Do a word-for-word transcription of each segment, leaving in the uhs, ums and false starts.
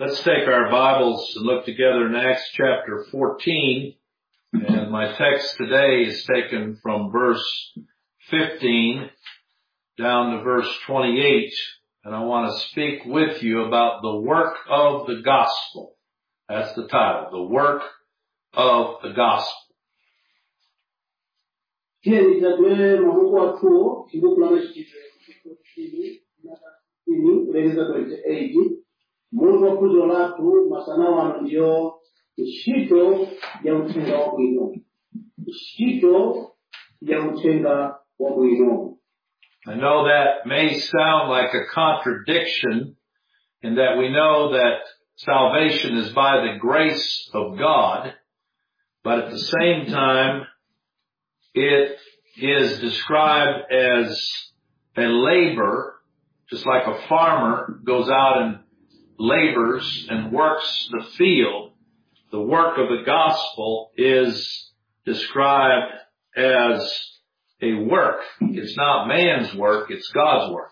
Let's take our Bibles and look together in Acts chapter fourteen. And my text today is taken from verse fifteen down to verse twenty-eight. And I want to speak with you about the work of the gospel. That's the title, the work of the gospel. Mungu wakuzo latu masana wano ndio ishito ya utenga wa mwino. Ishito ya utenga wa mwino. I know that may sound like a contradiction in that we know that salvation is by the grace of God, but at the same time it is described as a labor, just like a farmer goes out and labors and works the field. The work of the gospel is described as a work. It's not man's work, it's God's work.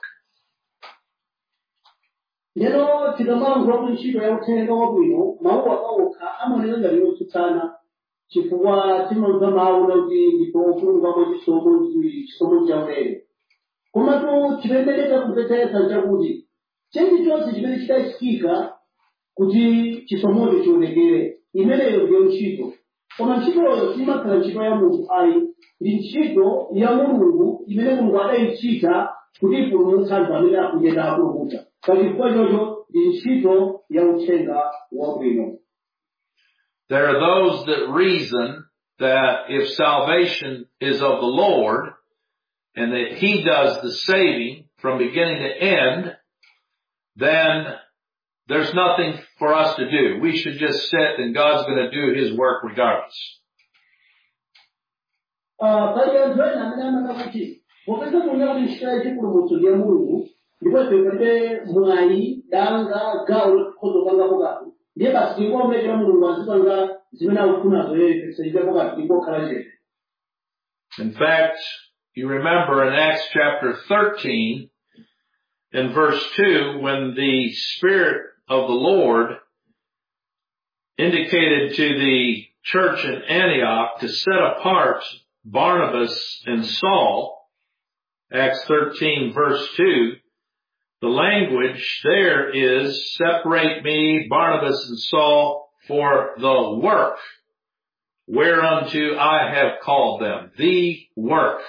Lero tikamanga kunchito ya utenga wa bwino mawu akawoka amonera yaliyo tutana chifukwa timamva mawu kuti ndipofungwa mu chisomo chisomo cha ulere. Koma tu chipendeleka kupetesa chakuti chenji chonse chimene chitachitika kuti chisomocho chionekere imeneyo ndiyo ntchito. Koma ntchitoyo simakhala ntchito ya munthu ayi, ndi ntchito ya Mulungu imene Mulungu adayichita kuti ipulumutse anthu amene akuyenda akupulumuka. Pachifukwa chocho ndi ntchito ya uthenga wabwino. There are those that reason that if salvation is of the Lord and that He does the saving from beginning to end, then there's nothing for us to do. We should just sit and God's going to do His work regardless. In fact, you remember in Acts chapter thirteen, in verse two, when the Spirit of the Lord indicated to the church in Antioch to set apart Barnabas and Saul, Acts thirteen verse two, the language there is, separate me, Barnabas and Saul, for the work whereunto I have called them. The work.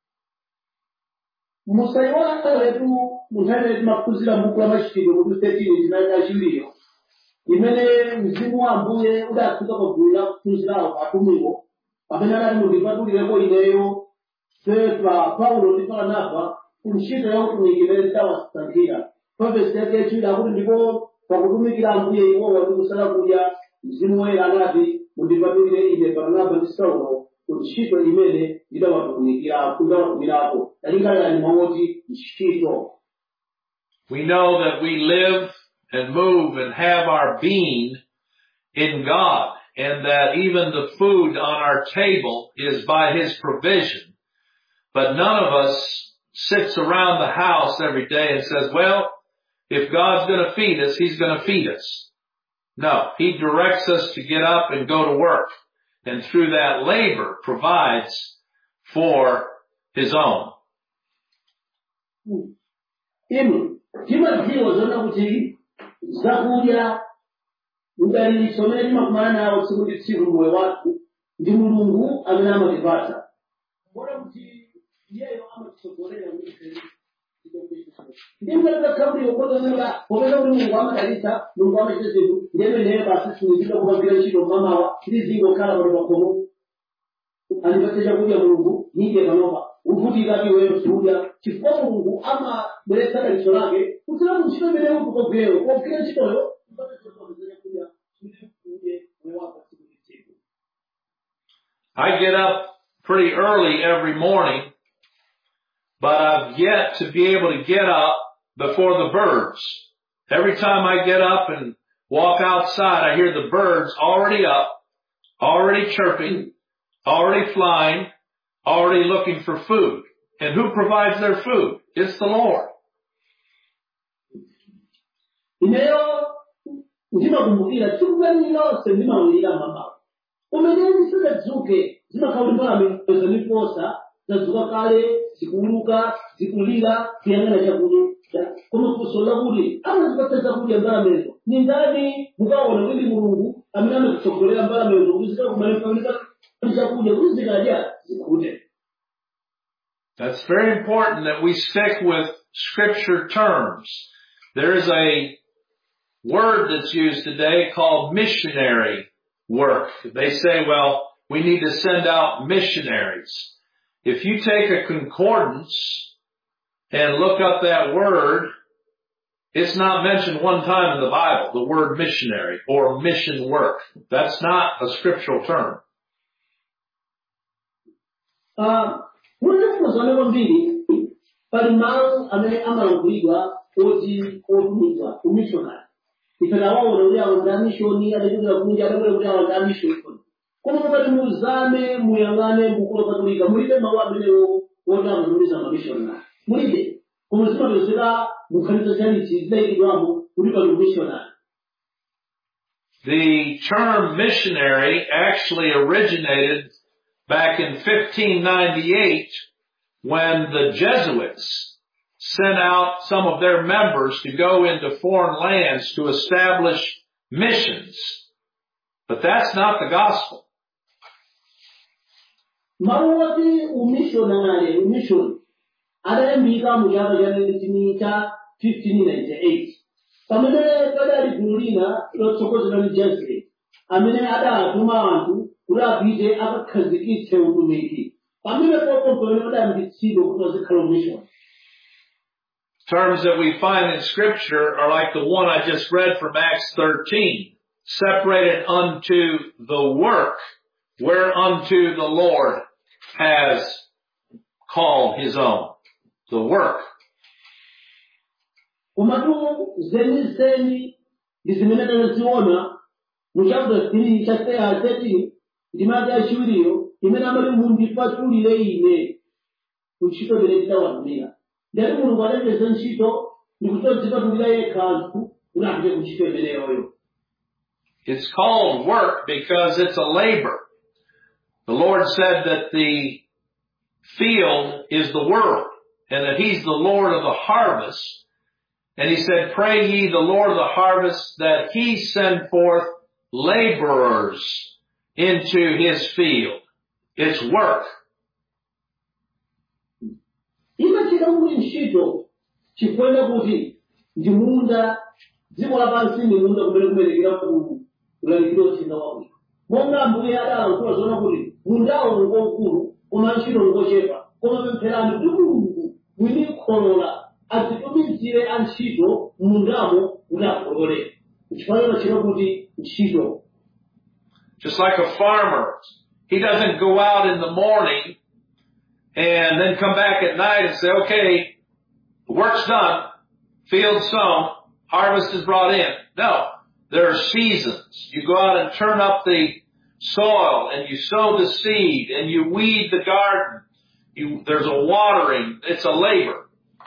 Musaiwala wetu munthawi maphunzira m'buku la machitidwe mutu thirteen zinali chiwiri imene mzimu wa Ambuye udafika pa gulu la kuphunzirawo atumiwo pamene anati mundipatulireko ineyo Petro Paulo ndi Barnaba ku ntchito ya utumiki imene ndawasankhira. Verse yachiwiri akuti ndipo pakutumikira Ambuye iwowa ndi kusala kudya mzimu woyera anati mundipatulire ine Barnaba ndi Saulo ku ntchito imene ndidawatumikira kundawatumirapo. Talingalirani mawoti ntchito. We know that we live and move and have our being in God, and that even the food on our table is by His provision. But none of us sits around the house every day and says, well, if God's going to feed us, He's going to feed us. No, He directs us to get up and go to work, and through that labor provides for His own. Inu, timadziwa zona kuti zakudya udalitso umene timakumana nawo tsiku ndi tsiku moyo wathu ndi Mulungu amene amatipatsa. Mbona kuti iyeyo amatitsogolera kuti ndimene kabuli okoza popeza kuti Mulungu amadalitsa, Mulungu amachita zinthu ndemene basi sinizika kupambira ntchito mamawa tizingo khala pano pakhomo andipatse chakudya Mulungu nije panopa uvutika iweyo sudya chifukwa Mulungu amabweretsa dalitso lake kutsira ntchito imene ukugwira kugwira ntchitoyo. I get up pretty early every morning, but I've yet to be able to get up before the birds. Every time I get up and walk outside, I hear the birds already up, already chirping, already flying, already looking for food. And who provides their food? It's the Lord. Ineyo ndimakumbukira tsiku lililonse ndimawulira mamawa umene ndisadadzuke zimakhala mbalame zaniposa zadzuka kale zikuuluka zikulira kuyang'ana chakudya koma funso lakuti amazipatsa zakudya mbalamezo ni ndani mukaona kuti mulungu amene amakutsogolera mbalamezo kuti zikakumanifaunika chakudya kuti zikadya zikhute. That's very important that we stick with scripture terms. There is a word that's used today called missionary work. They say, well, we need to send out missionaries. If you take a concordance and look up that word, it's not mentioned one time in the Bible, the word missionary or mission work. That's not a scriptural term. Uh, Mulikumusana kwambiri pali mawu amene amalankhulidwa oti otumidwa umishonari ifena waona kuti awo ndi amishoni adachokera kunja adabwera kuti awo ndi amishoni koma mukati muzame muyang'ane mbukulo patulika mulibe mawu amenewo oti amatumiza mamishonari mulibe koma zimapezeka mukhalizo chaniti zidayikidwamo kuti pali umishonari. The term missionary actually originated back in fifteen ninety-eight, when the Jesuits sent out some of their members to go into foreign lands to establish missions. But that's not the gospel. Mawati umishonari, umishoni, adayambika mu chaka cha fifteen ninety-eight. Pamene kadali gulina lotsokozera ndi Jesuit, amene adatuma anthu kuti apite akakhazikitse utumiki. Pamene popompolera adayambitsidwa kuti azikhala umishoni. Terms that we find in Scripture are like the one I just read from Acts thirteen. Separated unto the work whereunto the Lord has called his own. The work. Komatu zeni zeni ndizimene taziona mu chapter three chapter thirteen ndimati achiwiriyo imene amati mundipatulire ine kuntchito imene tidawagwira. Ndiyati mulungu adapeza ntchito ndikutodzipatulira yekha anthu kuti apite kuntchito imeneyoyo. It's called work because it's a labor. The Lord said that the field is the world and that he's the Lord of the harvest. And he said, pray ye the Lord of the harvest that he send forth laborers into his field. It's work. Imachika kuti ntchito chifukwa kuti ndi munda dziko lapansi ndi munda kumene kumenekera ku ulalikiro uthenga wabwino. Monga Ambuye adalankhula zoona kuti mundawo ngokulu koma ntchito ngochepa koma pempherani kuti Mulungu mwini kholola azitumizire antchito mundamo kuti akolole. Chifukwa chino kuti ntchito. Just like a farmer, he doesn't go out in the morning and then come back at night and say, okay, the work's done, field sown, harvest is brought in. No, there are seasons. You go out and turn up the soil and you sow the seed and you weed the garden. You, there's a watering. It's a labor.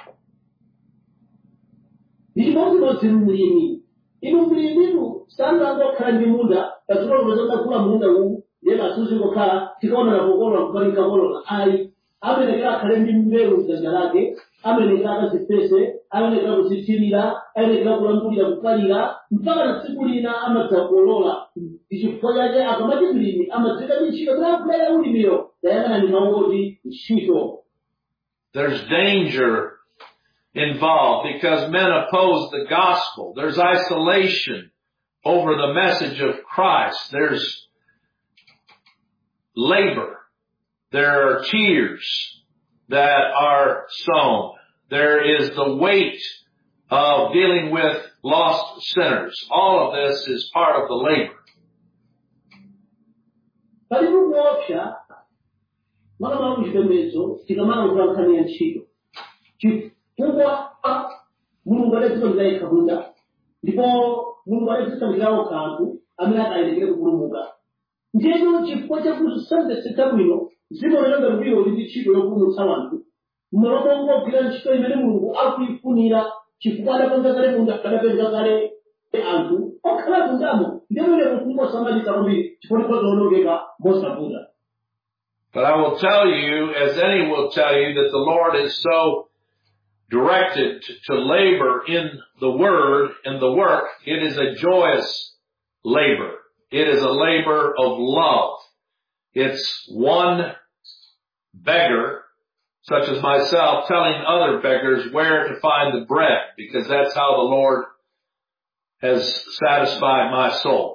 Inu mlimimu sana ndo kandi munda katika unaweza kula munda huu yena susi kwa tikaona na bogoro kubalika bolo ai amenekera kalendi mbero mtangalake amenekera kasipese amenekera kusitirira amenekera kulangulira kukalira mpaka na siku lina amatakolola ichifoyaje akamati mlimi amazika michiko na kulala ulimio dayana ni maongoti shito. There's danger involved because men oppose the gospel. There's isolation over the message of Christ. There's labor. There are tears that are sown. There is the weight of dealing with lost sinners. All of this is part of the labor. Chifukwa Mulungu adadzipangira kabunda ndipo Mulungu adadzipangira kanthu amene akayendekera kupulumuka. Ndiye chifukwa chakuti sandeseka bwino zimaoneka mbiro ndi ntchito yopulumutsa anthu. Mmalomo ngogwira ntchito imene Mulungu akuifunira chifukwa adapanga kale munda adapanga kale anthu okhala kundamo ndemene kungosamalisa kwambiri chifukwa zoonongeka mosavuta. But I will tell you, as any will tell you, that the Lord is so directed to, to labor in the word and the work. It is a joyous labor. It is a labor of love. It's one beggar, such as myself, telling other beggars where to find the bread, because that's how the Lord has satisfied my soul.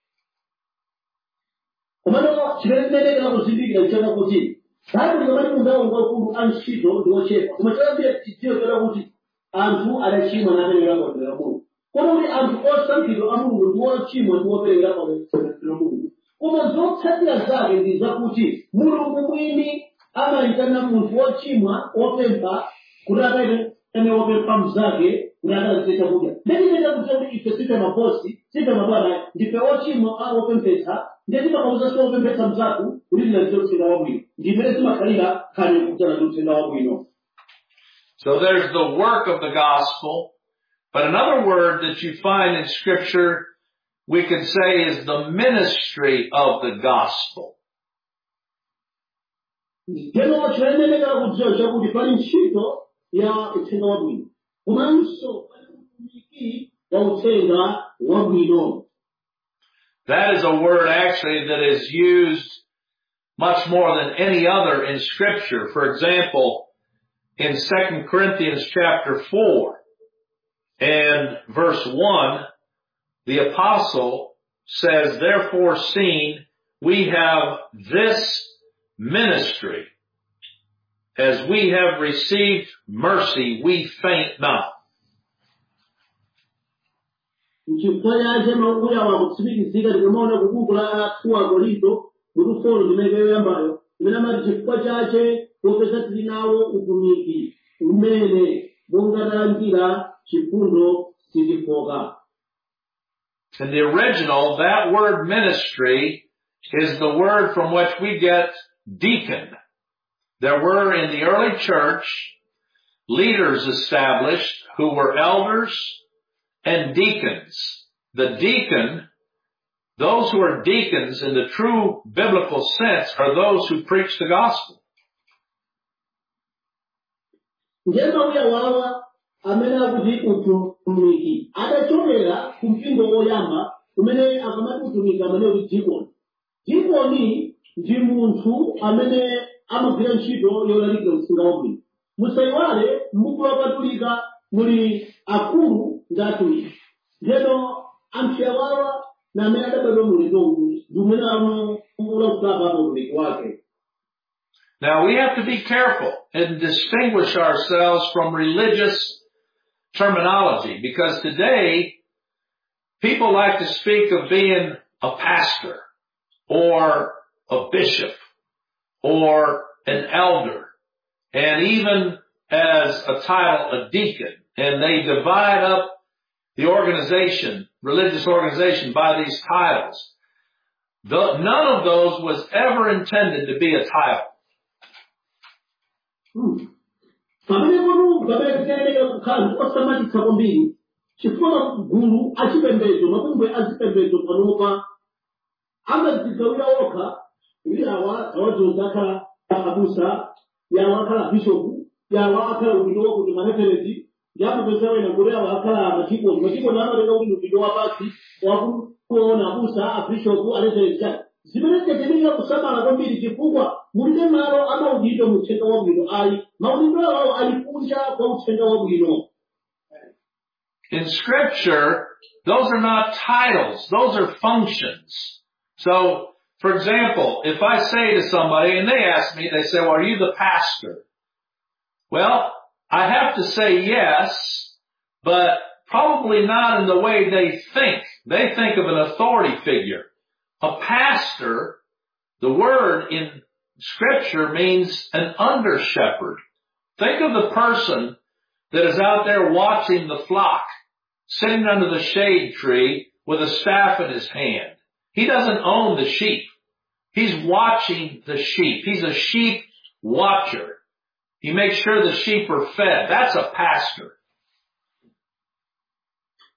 Komano chimenenekera kuzindikira kucheka kuti Baibulo likamati mundaonga ukulu antchito ndi ochepa koma chambira chidziwikira kuti anthu adachimwa napereka kwa Mulungu. Koma kuti anthu osankhidwa a Mulungu ndi ochimwa ndi opereka kwa Mulungu. Koma zotsatira zake ndi zakuti Mulungu mwini amayitana munthu wochimwa wopempha kuti akaitane wopempha mnzake kuti akalazize chakudya. Ndechitenda kuti kuti ife sife mabosi sife mabwana ndife ochimwa wopemphetsa ndeti pakauza wopemphetsa mnzako kuti tilazize uthenga wabwino. Ndimene timakhalira khale kudzala ndi uthenga wabwino. So there's the work of the gospel, but another word that you find in Scripture we could say is the ministry of the gospel. Ndeno chimenenekera kudziwa chakuti pali ntchito ya uthenga wabwino komanso pali utumiki wa uthenga wabwino. That is a word actually that is used much more than any other in Scripture. For example, in Second Corinthians chapter four and verse one, the apostle says, therefore seeing we have this ministry, as we have received mercy, we faint not. Nchifukwa chache makuya wakutsimikizika tikumaona kubuku la two Korinto mutu four limene yoyambayo imene amati chifukwa chache popeza tili nawo utumiki umene monga talandira chifundo sitifoka. In the original, that word ministry is the word from which we get deacon. There were in the early church leaders established who were elders and deacons. The deacon, those who are deacons in the true biblical sense, are those who preach the gospel. Njema uya wawa amene akuti utumiki adachokera ku mpingo woyamba umene akamati utumiki amene uli dikoni. Dikoni ndi munthu amene amagwira ntchito yolalikira uthenga wabwino. Musayiwale m'buku la Katolika muli akulu ndi atumiki. Ndeno anthu awawa na amene adabadwa mulendo uwu ndi umene amula kutapa pa utumiki wake. Now we have to be careful and distinguish ourselves from religious terminology, because today people like to speak of being a pastor or a bishop or an elder, and even as a title, a deacon, and they divide up the organization, religious organization, by these titles. The, none of those was ever intended to be a title. Pamene munthu pamene tikayenera kukhala ndi osamatitsa kwambiri chifukwa gulu achipembedzo mabungwe achipembedzo panopa amadzigawira okha kuti awa awadzoza akhala abusa yawa akhala bishopu yawa akhala udindo wakuti mareferenti yapapeza wena kuti awa akhala machikoni machikoni amatenga kuti udindo wapasi wakuona abusa abishopu areferenti zimene tikayenera kusamala kwambiri chifukwa mulibe malo amaudindo mu uthenga wabwino ayi maudindo awo ali kunja kwa uthenga wabwino. In Scripture, those are not titles, those are functions. So, for example, if I say to somebody and they ask me, they say, well, are you the pastor? Well, I have to say yes, but probably not in the way they think. They think of an authority figure. A pastor, the word in Scripture means an under shepherd. Think of the person that is out there watching the flock, sitting under the shade tree with a staff in his hand. He doesn't own the sheep. He's watching the sheep. He's a sheep watcher. He makes sure the sheep are fed. That's a pastor.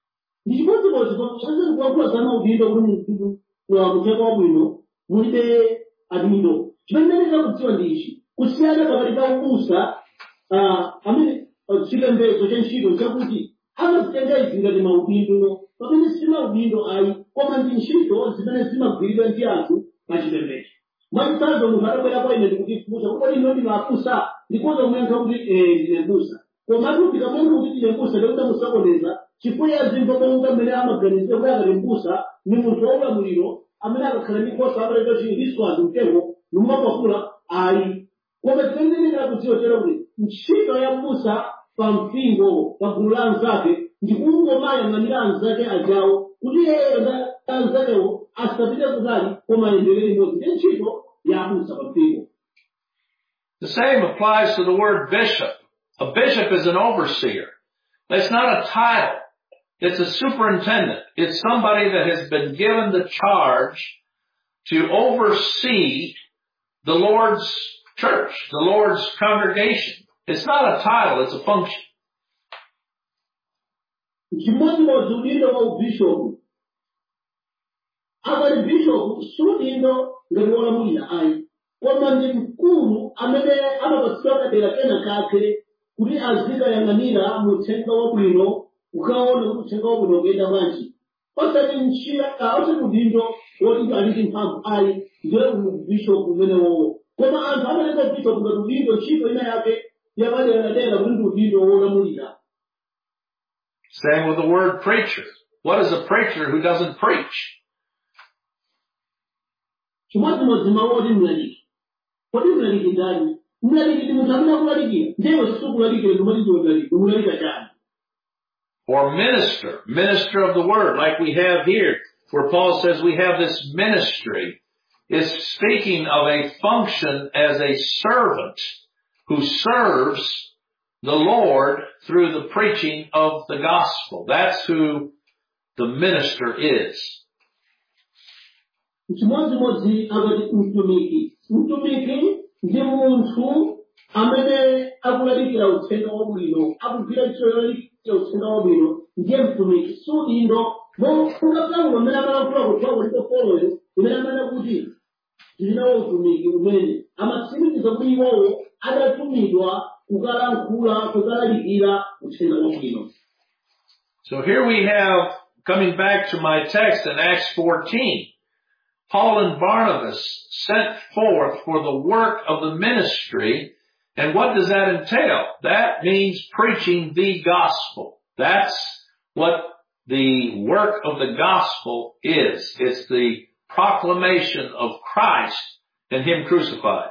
ndi chimodzimodzi pamene kulankhula za maudindo kuti munthu uthenga wabwino mulibe adindo. Chimene ndikudziwa ndi ichi, kusiyana pakati pa ubusa amene chipembedzo cha ntchito chakuti amazitenga izi ngati maudindo pamene si maudindo ayi koma ndi ntchito zimene zimagwiridwa ndi anthu pa chipembedzo. Mwachitsanzo munthu atabwera kwa ine ndikutifunsa kuti ino ndinu abusa ndikuwuza kuyankha kuti ndine mbusa. Koma atupika munthu kuti ndine mbusa ndikuti musakoneza chifukwa azimva monga mmene amaganizira kuti akati mbusa ni munthu waulamuliro amene akakhala ndi nkhosa amaleta chiliswazi mtengo numapakula ayi. Koma tikenenekera kudziwa chero kuti ntchito ya mbusa pa mpingo pa gulu la anzake ndi kungomayang'anira anzake ajawo kuti yeye anzakewo asapite kutali koma aendelere limodzi ndi ntchito ya abusa pa mpingo. The same applies to the word bishop. A bishop is an overseer. It's not a title. It's a superintendent. It's somebody that has been given the charge to oversee the Lord's church, the Lord's congregation. It's not a title, it's a function. Chimodzimodzi udindo wa ubishopu. Akali bishopu sudindo ngati wolamulira ayi. Koma ndi mkulu amene amapatsidwa kadera kena kake kuti azikayang'anira mu uthenga wabwino ukaona kuti uthenga wabwino ukuyenda bwanji. Osati ntchito osati udindo woti ali ndi mphamvu ayi ndiye ubishopu umenewowo. Koma anthu amatenga bishopu ngati udindo ntchito ina yake yapaderadera kuti ndi udindo wolamulira. Same with the word preacher. What is a preacher who doesn't preach? Chimodzimodzi mawu oti mlaliki. Kodi mlaliki ndani? Mlaliki ndi munthu amene akulalikira. Ndiye sikulalikira ndimati ndi mlaliki. Mulalika chani? Or minister. Minister of the word, like we have here, where Paul says we have this ministry, is speaking of a function as a servant who serves the Lord through the preaching of the gospel. That's who the minister is. Chimodzimodzi akati mtumiki. Mtumiki ndi munthu amene akulalikira uthenga wabwino, akugwira ntchito yolalikira uthenga wabwino, ndiye mtumiki. Sudindo monga Paulo amene amalankhula kuthiwa kulipo foloyo imene amene kuti ndinawo utumiki umene amatsimikiza kuti iwowo adatumidwa kukalankhula kukalalikira uthenga wabwino. So here we have, coming back to my text in Acts fourteen, Paul and Barnabas sent forth for the work of the ministry. And what does that entail? That means preaching the gospel. That's what the work of the gospel is. It's the proclamation of Christ and Him crucified.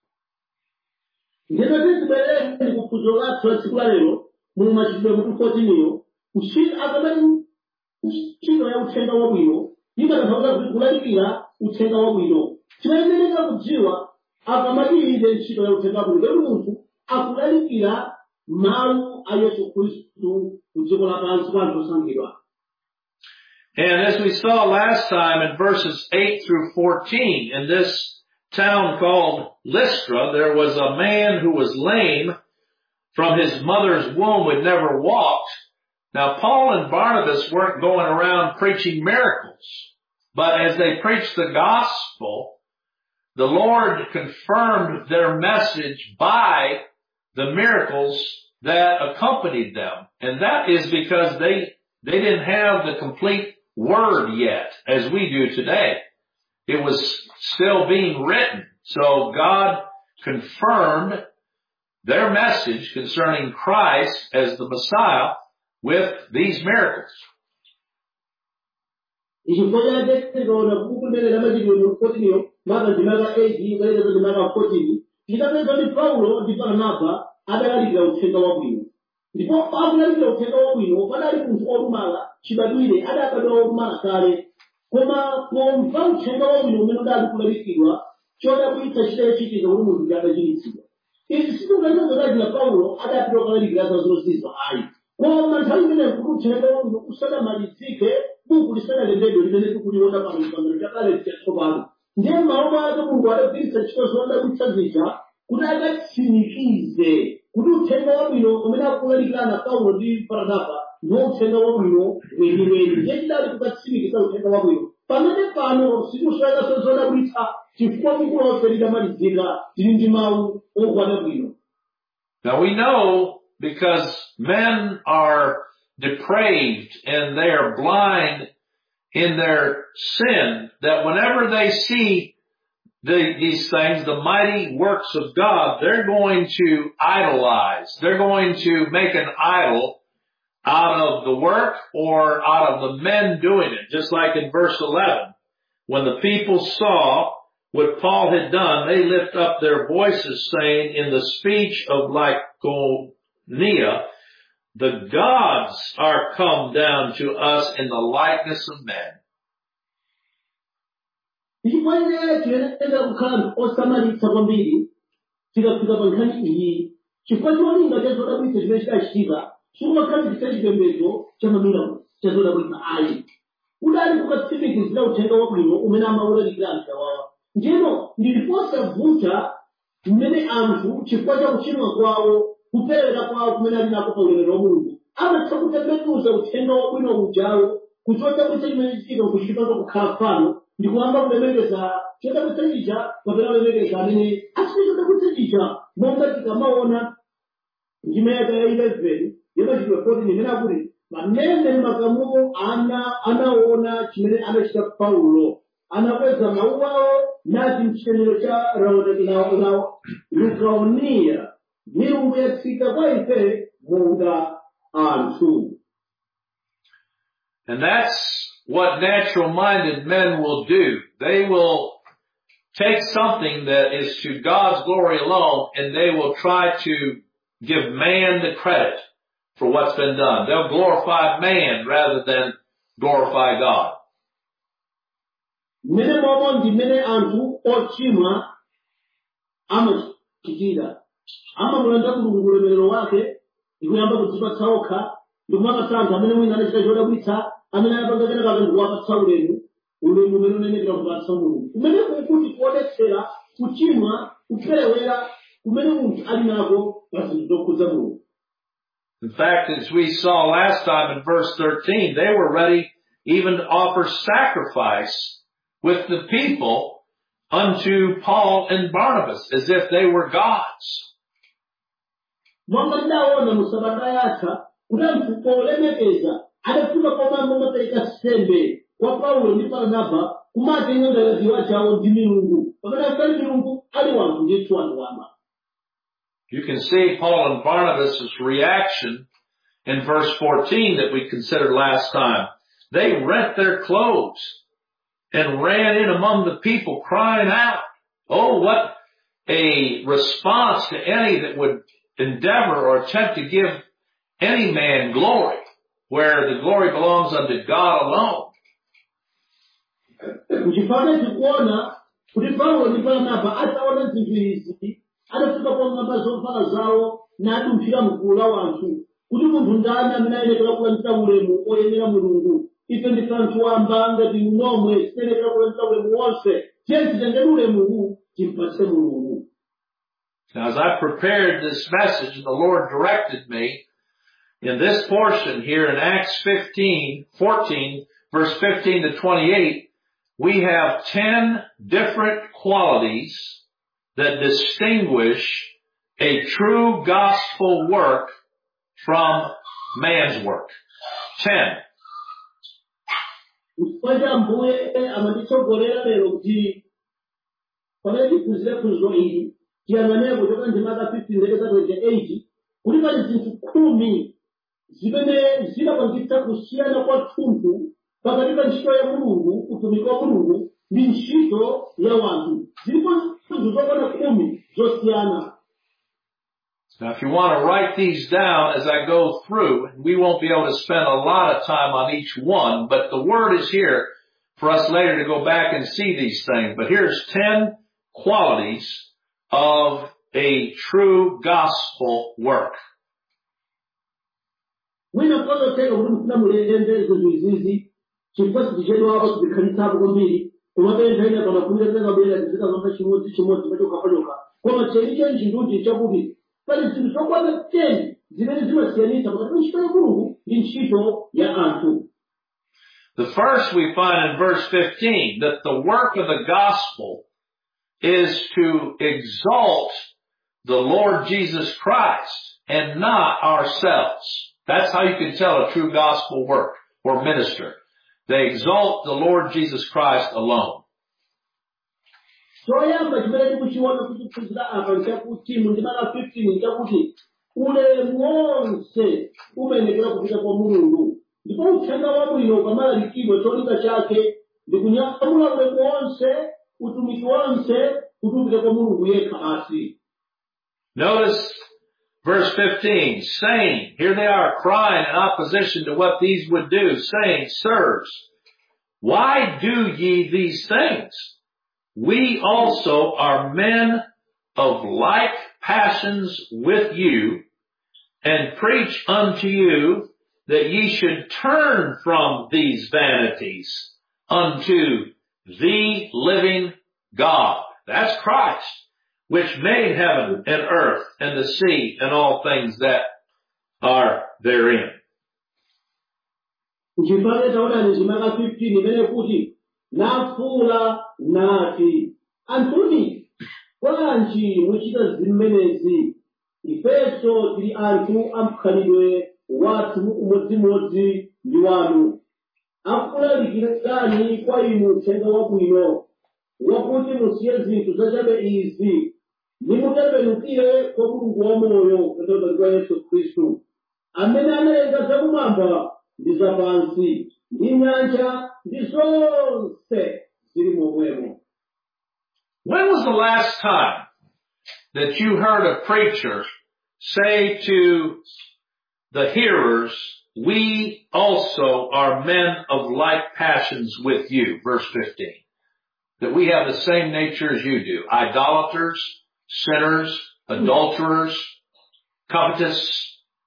Kulalikira uthenga wabwino. Chimayenera kudziwa akamalize ntchito ya uthenga wabwino lero munthu akulalikira mawu a Yesu Khristu kudziko lapansi kwa anthu osankhidwa. And as we saw last time in verses eight through fourteen, in this town called Lystra, there was a man who was lame from his mother's womb, had never walked. Now Paul and Barnabas weren't going around preaching miracles. But as they preached the gospel, the Lord confirmed their message by the miracles that accompanied them. And that is because they, they didn't have the complete word yet, as we do today. It was still being written. So God confirmed their message concerning Christ as the Messiah with these miracles. Ichifukwa tikaona kukunenera machitidwe fourteen maka ndimaka eight kukalekeza ndimaka fourteen tikapeza ndi Paulo ndi Barnaba adalalikira uthenga wabwino. Ndipo akulalikira uthenga wabwino padali munthu olumala chibadwire adakadwa olumala kale. Koma pomva uthenga wabwino umene udali kulalikidwa chodabwitsa chitachitika kuti munthu adachiritsidwa. Izi sitikuyenzera Paulo adapita kulalikira za zozizwa ayi. Koma nthawi imene kuti uthenga wabwino usadamalizike buku lisanalembedwe limene tikuliona pano pangano chakale chatsopano. Ndiye mawu ake Mulungu adagwiritsa ntchito zodabwitsa zija kuti akatsimikize kuti uthenga wabwino umene akulalikirana Paulo ndi Barnaba n'uthenga wabwino weniweni ndiye tidali kukatsimikiza uthenga wabwino pamene pano sikusweka sozodabwitsa chifukwa kukulose lidamalizika tili ndi mawu okwana bwino. Now we know, because men are depraved and they are blind in their sin, that whenever they see the, these things, the mighty works of God, they're going to idolize. They're going to make an idol out of the work or out of the men doing it. Just like in verse eleven, when the people saw what Paul had done, they lift up their voices, saying in the speech of Lycaonia, the gods are come down to us in the likeness of men. Ichifanya chiyenera kukhala osamalitsa kwambiri tikafika pa nkhani iyi chifukwa cholinga cha zodabwitsa chimene chidachitika sikumakhazikitsa chipembedzo cha mamira cha zodabwitsa ayi udali kukatsimikizira uthenga wabwino umene amawulalikira anthu awawa njeno ndiliposavuta mmene anthu chifukwa cha kuchimwa kwawo kupereka kwawo kumene ali nako pa ulemerero wa Mulungu amatha kutembenuza uthenga wabwino ujawo kuchotabwitsa chimene chitika kuchipanga kukhala fano ndikuamba kulemekeza chodabwitsa chija kapena kulemekeza amene asichodabwitsa chija monga tikamaona njimene ya eleven yamachitidwe fourteen imene akuti pamene makamuko ana anaona chimene anachita Paulo anakweza mawu awo nati mchenero cha Lycaonia milungu yatsika kwa ife monga anthu. And that's what natural-minded men will do. They will take something that is to God's glory alone, and they will try to give man the credit for what's been done. They'll glorify man rather than glorify God. Mmene momwe ndi mmene anthu ochimwa amachitira amamulanda Mulungu ulemerero wake ndikuyamba kudzipatsa okha ndikumapatsa anthu amene mwina anachita chodabwitsa amene anapanga kenaka ndikuwapatsa ulemu ulemu umene unenekera kupatsa Mulungu kumene kuti kuonetsera kuchimwa kuperewera kumene munthu ali nako pa zinthu zokhudza Mulungu. In fact, as we saw last time in verse thirteen, they were ready even to offer sacrifice with the people unto Paul and Barnabas, as if they were gods. Monga ndaona musabata yatha kuti anthu polemekeza adafika pomwe amapereka sembe kwa Paulo ndi Barnaba kumati ng'angalaziwa chawo ndi milungu pamene asali milungu ali wanthu ndithu anthu wama. You can see Paul and Barnabas' reaction in verse fourteen that we considered last time. They rent their clothes and ran in among the people crying out. Oh, what a response to any that would endeavor or attempt to give any man glory, where the glory belongs unto God alone. Mchifana tikuona kuti Paulo ndi Barnaba ataona zinthu izi adafika pomwe zovala zawo nadumphira mgulu la wanthu kuti munthu ndani amene ayenekera kulandira ulemu oyenera Mulungu. Ife ndife anthu wamba ngati nomwe tiyenekera kulandira ulemu wonse tiye titengere ulemu uwu timpatse Mulungu. Now, as I prepared this message, the Lord directed me in this portion here in Acts fifteen, fourteen, verse fifteen to twenty-eight, we have ten different qualities that distinguish a true gospel work from man's work. Ten. Mfanya mbuye amatitsogolera lero kuti pamene tikuzire phunziro ili tiyang'ane kutoka ndimaka fifteen ndekeza twenty-eight kuti pali zinthu khumi zimene zidapangitsa kusiyana kwathunthu pakati pa ntchito ya Mulungu utumiki wa Mulungu ndi ntchito ya wanthu zilipo zinthu zokwana khumi zosiyana. Now, if you want to write these down as I go through, we won't be able to spend a lot of time on each one, but the word is here for us later to go back and see these things. But here's ten qualities of a true gospel work. Mwina kwanza tena kuti mfuna mulende zinthu izizi chifukwa tichedwa apo tikhalitsapo kwambiri kumapeza ina kana kunjeza kabela zika zomba chimodzi chimodzi pachoka pachoka koma chenicho nchinduti chakuti pali zinthu zokwana ten zimene zimasiyanitsa pakati pa ntchito ya mulungu ndi ntchito ya anthu. The first we find in verse fifteen, that the work of the gospel is to exalt the Lord Jesus Christ and not ourselves. That's how you can tell a true gospel work or minister. They exalt the Lord Jesus Christ alone. Choyamba chimene tikuchiona kuchiphunzira apa nchakuti mu ndima fifteen nchakuti ulemu wonse umayenekera kupita kwa Mulungu. Ndipo uthenga wabwino ukamalalikidwa cholinga chake ndi kunyamula ulemu wonse, utumiki wonse utupite kwa Mulungu yekha basi. Notice verse fifteen, saying, here they are crying in opposition to what these would do, saying, sirs, why do ye these things? We also are men of like passions with you, and preach unto you that ye should turn from these vanities unto the living God. That's Christ, which made heaven and earth and the sea and all things that are therein. Nchifane taona ni ndima fifteen imene kuti nafuula nati antuni bwanji muchita zimenezi, ifenso tili anthu amkhalidwe wathu umodzimodzi ndi wanu. Akulalikirani kwa inu uthenga wabwino wakuti musiye zinthu zachabe izi nimutembenukire kwa Mulungu wamoyo kutondwa kwa Yesu Khristu amene analenga zakumwamba ndi zapansi ndi nyanja ndi zonse zili momwemo. When was the last time that you heard a preacher say to the hearers, we also are men of like passions with you, verse fifteen, that we have the same nature as you do, idolaters, sinners, adulterers, covetous?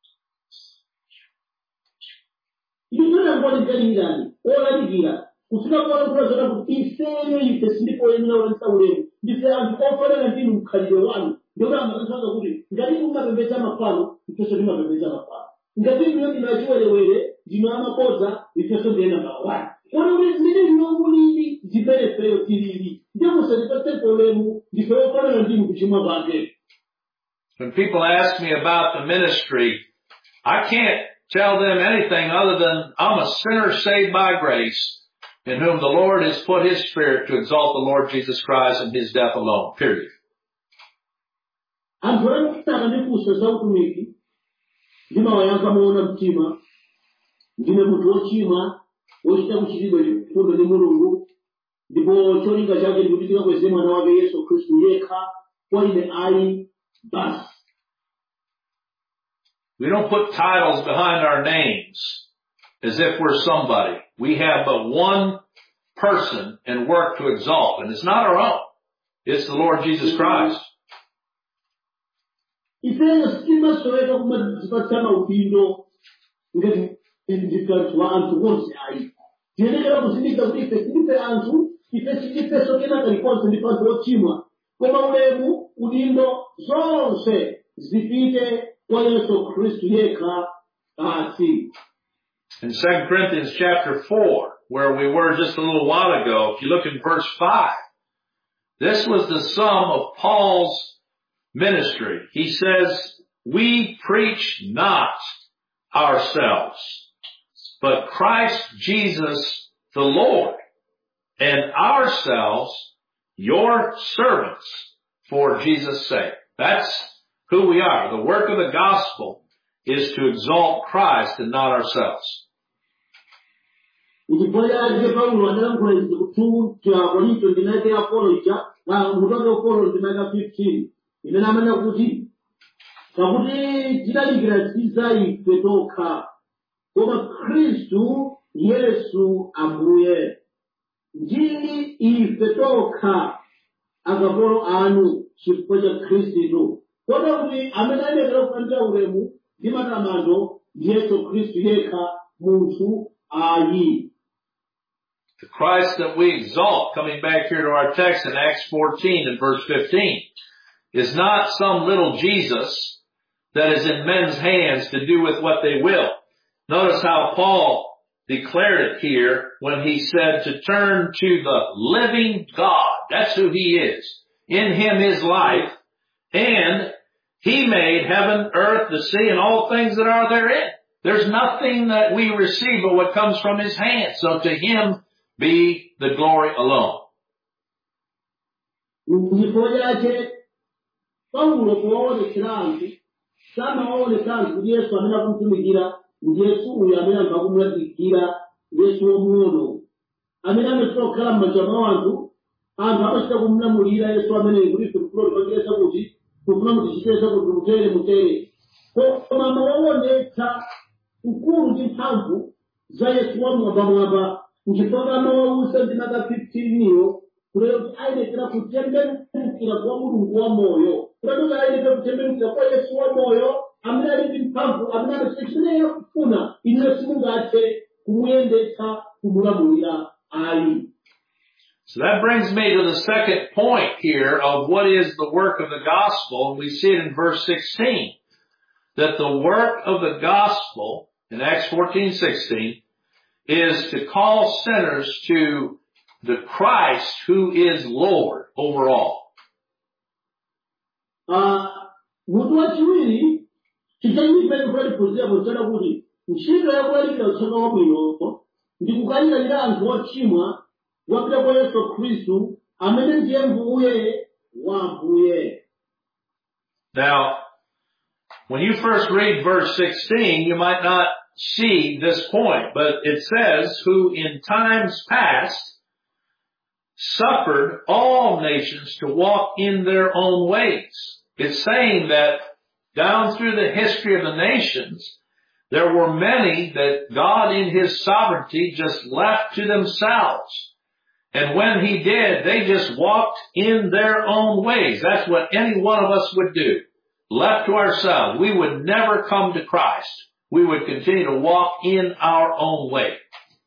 Ndikuna ngoni kalingani olalikira kusina kwa mprozera kuti ifeyo ife sindipo yemina olesa ulemu ndife anthu ofanana ndinu mkhalidwe wanu. Ndio amatanthauza kuti ngati mumapembedza mafano ifenso timapembedza mafano, ngati inu ndinu achiwerewere ndinu amakoza ifenso ndiye namba one. Kodi kuti zimene ndinongulili zimene feyo tilili ndiye musatipatse ulemu ndife ofanana ndinu kuchimwa kwake. When people ask me about the ministry, I can't tell them anything other than I'm a sinner saved by grace, in whom the Lord has put His Spirit to exalt the Lord Jesus Christ and His death alone, period. Anthu akutaka ndifunsa za utumiki ndimawayankha moona mtima, ndine munthu wochimwa wochita kuchitidwa chifundo ndi Mulungu, ndipo cholinga chake ndikuti tikakweze mwana wake Yesu Khristu yekha kwa ine ayi basi. We don't put titles behind our names as if we're somebody. We have but one person and work to exalt, and it's not our own. It's the Lord Jesus Christ. Ifeyo simasoweka kumadzipatsa maudindo ngati ndikanthu wa anthu onse ayi. Tiyenekera kuzindikira kuti ife silife anthu, ife silifenso kenaka likonse ndi anthu ochimwa, koma ulemu udindo zonse zipite kwa Yesu Khristu yekha basi. In Second Corinthians chapter four, where we were just a little while ago, if you look in verse five, this was the sum of Paul's ministry. He says, we preach not ourselves, but Christ Jesus the Lord, and ourselves your servants for Jesus' sake. That's who we are. The work of the gospel is to exalt Christ and not ourselves. Ukibwera nje Paulo analankhula izi kutucha Korinto ndinake ya Paulo ija na mutoke Paulo ndinake fifteen imene amene kuti pakuti tilalikira siza ife tokha koma Khristu Yesu Ambuye, ndili ife tokha akapolo anu chifukwa cha Khristu. Koma kuti amene ayenera kupanda ulemu ndi matamando ndi Yesu Khristu yekha munthu ayi. The Christ that we exalt, coming back here to our text in Acts fourteen and verse fifteen, is not some little Jesus that is in men's hands to do with what they will. Notice how Paul declared it here when he said to turn to the living God. That's who he is. In him is life, and he made heaven, earth, the sea, and all things that are therein. There's nothing that we receive but what comes from his hand. So to him be the glory alone. Paulo kuwaonekera anthu samaoneka anthu kuti Yesu amene akumutumikira ndi Yesu uyu amene anthu akumulalikira Yesu womuono amene amachita kukhala m'manja mwa anthu anthu amachita kumulamulira Yesu amene kuti tikulolekeresa kuti tikufuna mutichitesa kuti mutere mutere koma amawaonetsa ukulu ndi mphamvu za Yesu wamwambamwamba nchifukwa amawausa ndi maka fifteen iyo kuti ayenekera kutembenukira kwa Mulungu wa moyo kuti ayenekera kutembenukira kwa Yesu wa moyo amene ali ndi mphamvu amene amachita chimene akufuna inu simungathe kumuyendetsa kumulamulira ayi. So that brings me to the second point here of what is the work of the gospel, and we see it in verse sixteen, that the work of the gospel in Acts fourteen sixteen is to call sinners to the Christ who is Lord over all. Mutu wachiwiri chichanyipeni kweli kuzia kuzera kuti ntchito yakulalikira uthenga wabwino ndi kukalira anthu ochimwa wapita kwa Yesu Khristu amene ndiye mbuye wa mbuye. Now, when you first read verse sixteen, you might not see this point, but it says, who in times past suffered all nations to walk in their own ways. It's saying that down through the history of the nations, there were many that God in his sovereignty just left to themselves. And when he did, they just walked in their own ways. That's what any one of us would do. Left to ourselves, we would never come to Christ. We would continue to walk in our own way.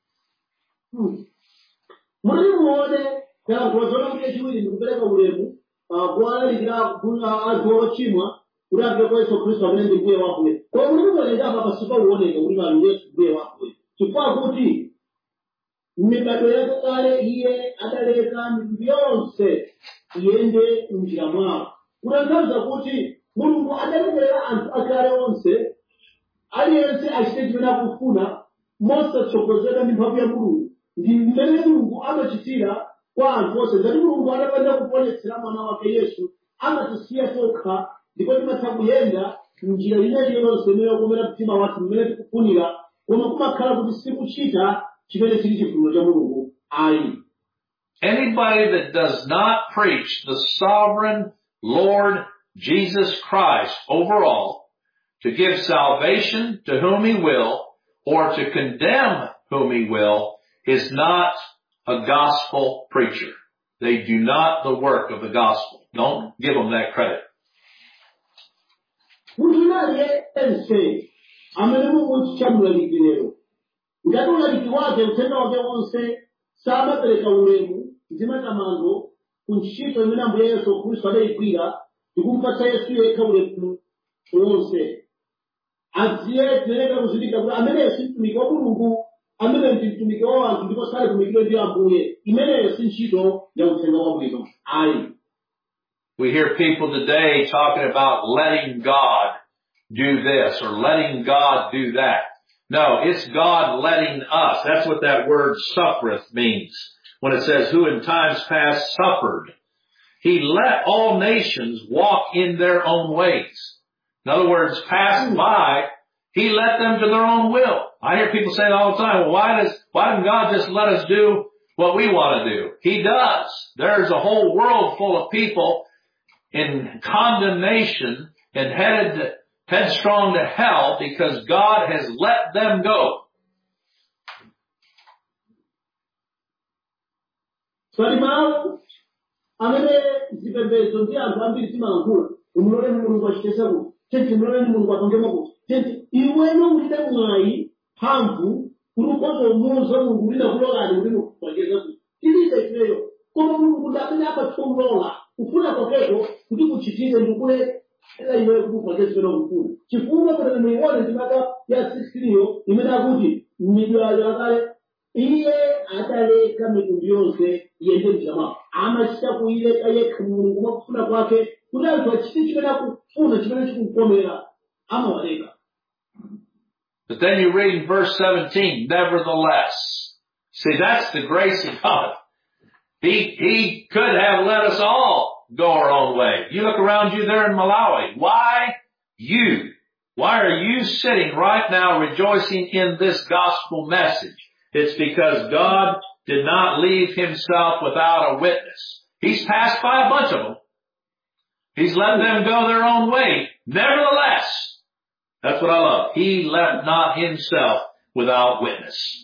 Hmm. Mwalimu muone kwa kuwazona mke chiwili nikupeleka ulemu kuwalalikira kuna anthu ochimwa kuti apite kwa Yesu Khristu amene ndi mbuye wake. Kwa mwalimu muone hapa pasipa uoneka kuti ali Yesu mbuye wake. Chifukwa kuti mibado yake kale iye adaleka mitundu yonse iyende m'njira mwawo. Kutanthauza kuti Mulungu adalekerera anthu akale onse aliyense achite chimene akufuna mosatsogozedwa ndi mphamvu ya Mulungu. Ndi mmene Mulungu amachitira kwa anthu onse. Ngati Mulungu adapanda kuponetsera mwana wake Yesu amatisiya tokha ndipo timatha kuyenda m'njira ineyi yonse imene yokomera mtima wathu mmene tikufunira koma kumakhala kuti sikuchita chimene chili chifuniro cha Mulungu ayi. Anybody that does not preach the sovereign Lord Jesus Christ overall, to give salvation to whom he will, or to condemn whom he will, is not a gospel preacher. They do not the work of the gospel. Don't give them that credit. Ngati ulaliki wake uthenga wake wonse samapereka ulemu ndi matamando ku ntchito imene Ambuye Yesu Khristu adayigwira ndi kumpatsa Yesu yekha ulemu wonse. Adziye tiyenera kuzindikira kuti ameneyo si mtumiki wa Mulungu, amene ndi mtumiki wa anthu ndipo sali tumikire ndi Ambuye. Imeneyo si ntchito ya uthenga wabwino ayi. We hear people today talking about letting God do this or letting God do that. No, it's God letting us. That's what that word suffereth means. When it says, who in times past suffered. He let all nations walk in their own ways. In other words, passed by, he let them to their own will. I hear people say it all the time, well, why does, why doesn't God just let us do what we want to do? He does. There's a whole world full of people in condemnation and headed headstrong to hell because God has let them go. Swali amene zipembedzo ndi anthu ambiri timayankhula umulole Mulungu achitesaku tenti umulole Mulungu atongemaku tenti iweno ulide mwayi mphamvu kuti ukhoza umuwuza Mulungu ulina kulolani kuti mukupangeza tilibe ineyo koma Mulungu ndi amene amathiwulola kufuna kwakeko kuti kuchitike ndikule ila iwe kufa kesho kufuna chifungwa kwa mwione timaka ya sixteen imene akuti midwalo yakale iye ataleka mitundu yonse yende mchama amachita kuileka yekha mulungu mwakufuna kwake kuti anthu achite chimene akufuna chimene chikukomera amawaleka. But then you read in verse seventeen, nevertheless. See, that's the grace of God. He, he could have let us all go our own way. You look around you there in Malawi. Why you? Why are you sitting right now rejoicing in this gospel message? It's because God did not leave himself without a witness. He's passed by a bunch of them. He's let them go their own way. Nevertheless, that's what I love. He left not himself without witness.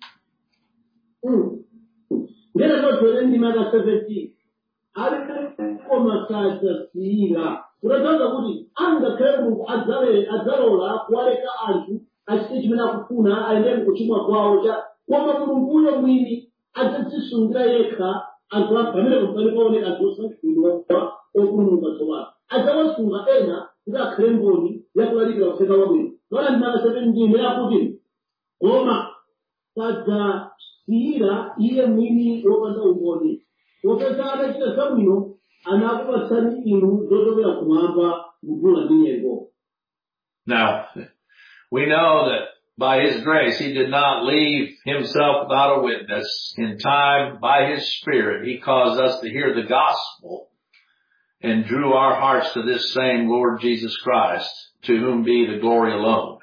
Mm. Then I go to the Matthew seventeen. I come sasa sira. Unataka kuti anga kemu azale azarola kualeka antu asite chimene kufuna aende kuchimwa kwawo cha koma mulunguyo mwini adzadzisungira yekha anthu pamene kupani paoneka zosankhidwa okulunga zowapo adzawasunga ena kuti akhale mboni yakulalikira uthenga wabwino. Lora ndi Matthew seventeen yakuti koma sadzasiyira iye mwini wopanda umboni wopeza adachita zabwino anakupatsani inu zochokera kumwamba mvula ndi nyengo. Now, we know that by his grace he did not leave himself without a witness. In time, by his Spirit, he caused us to hear the gospel and drew our hearts to this same Lord Jesus Christ, to whom be the glory alone.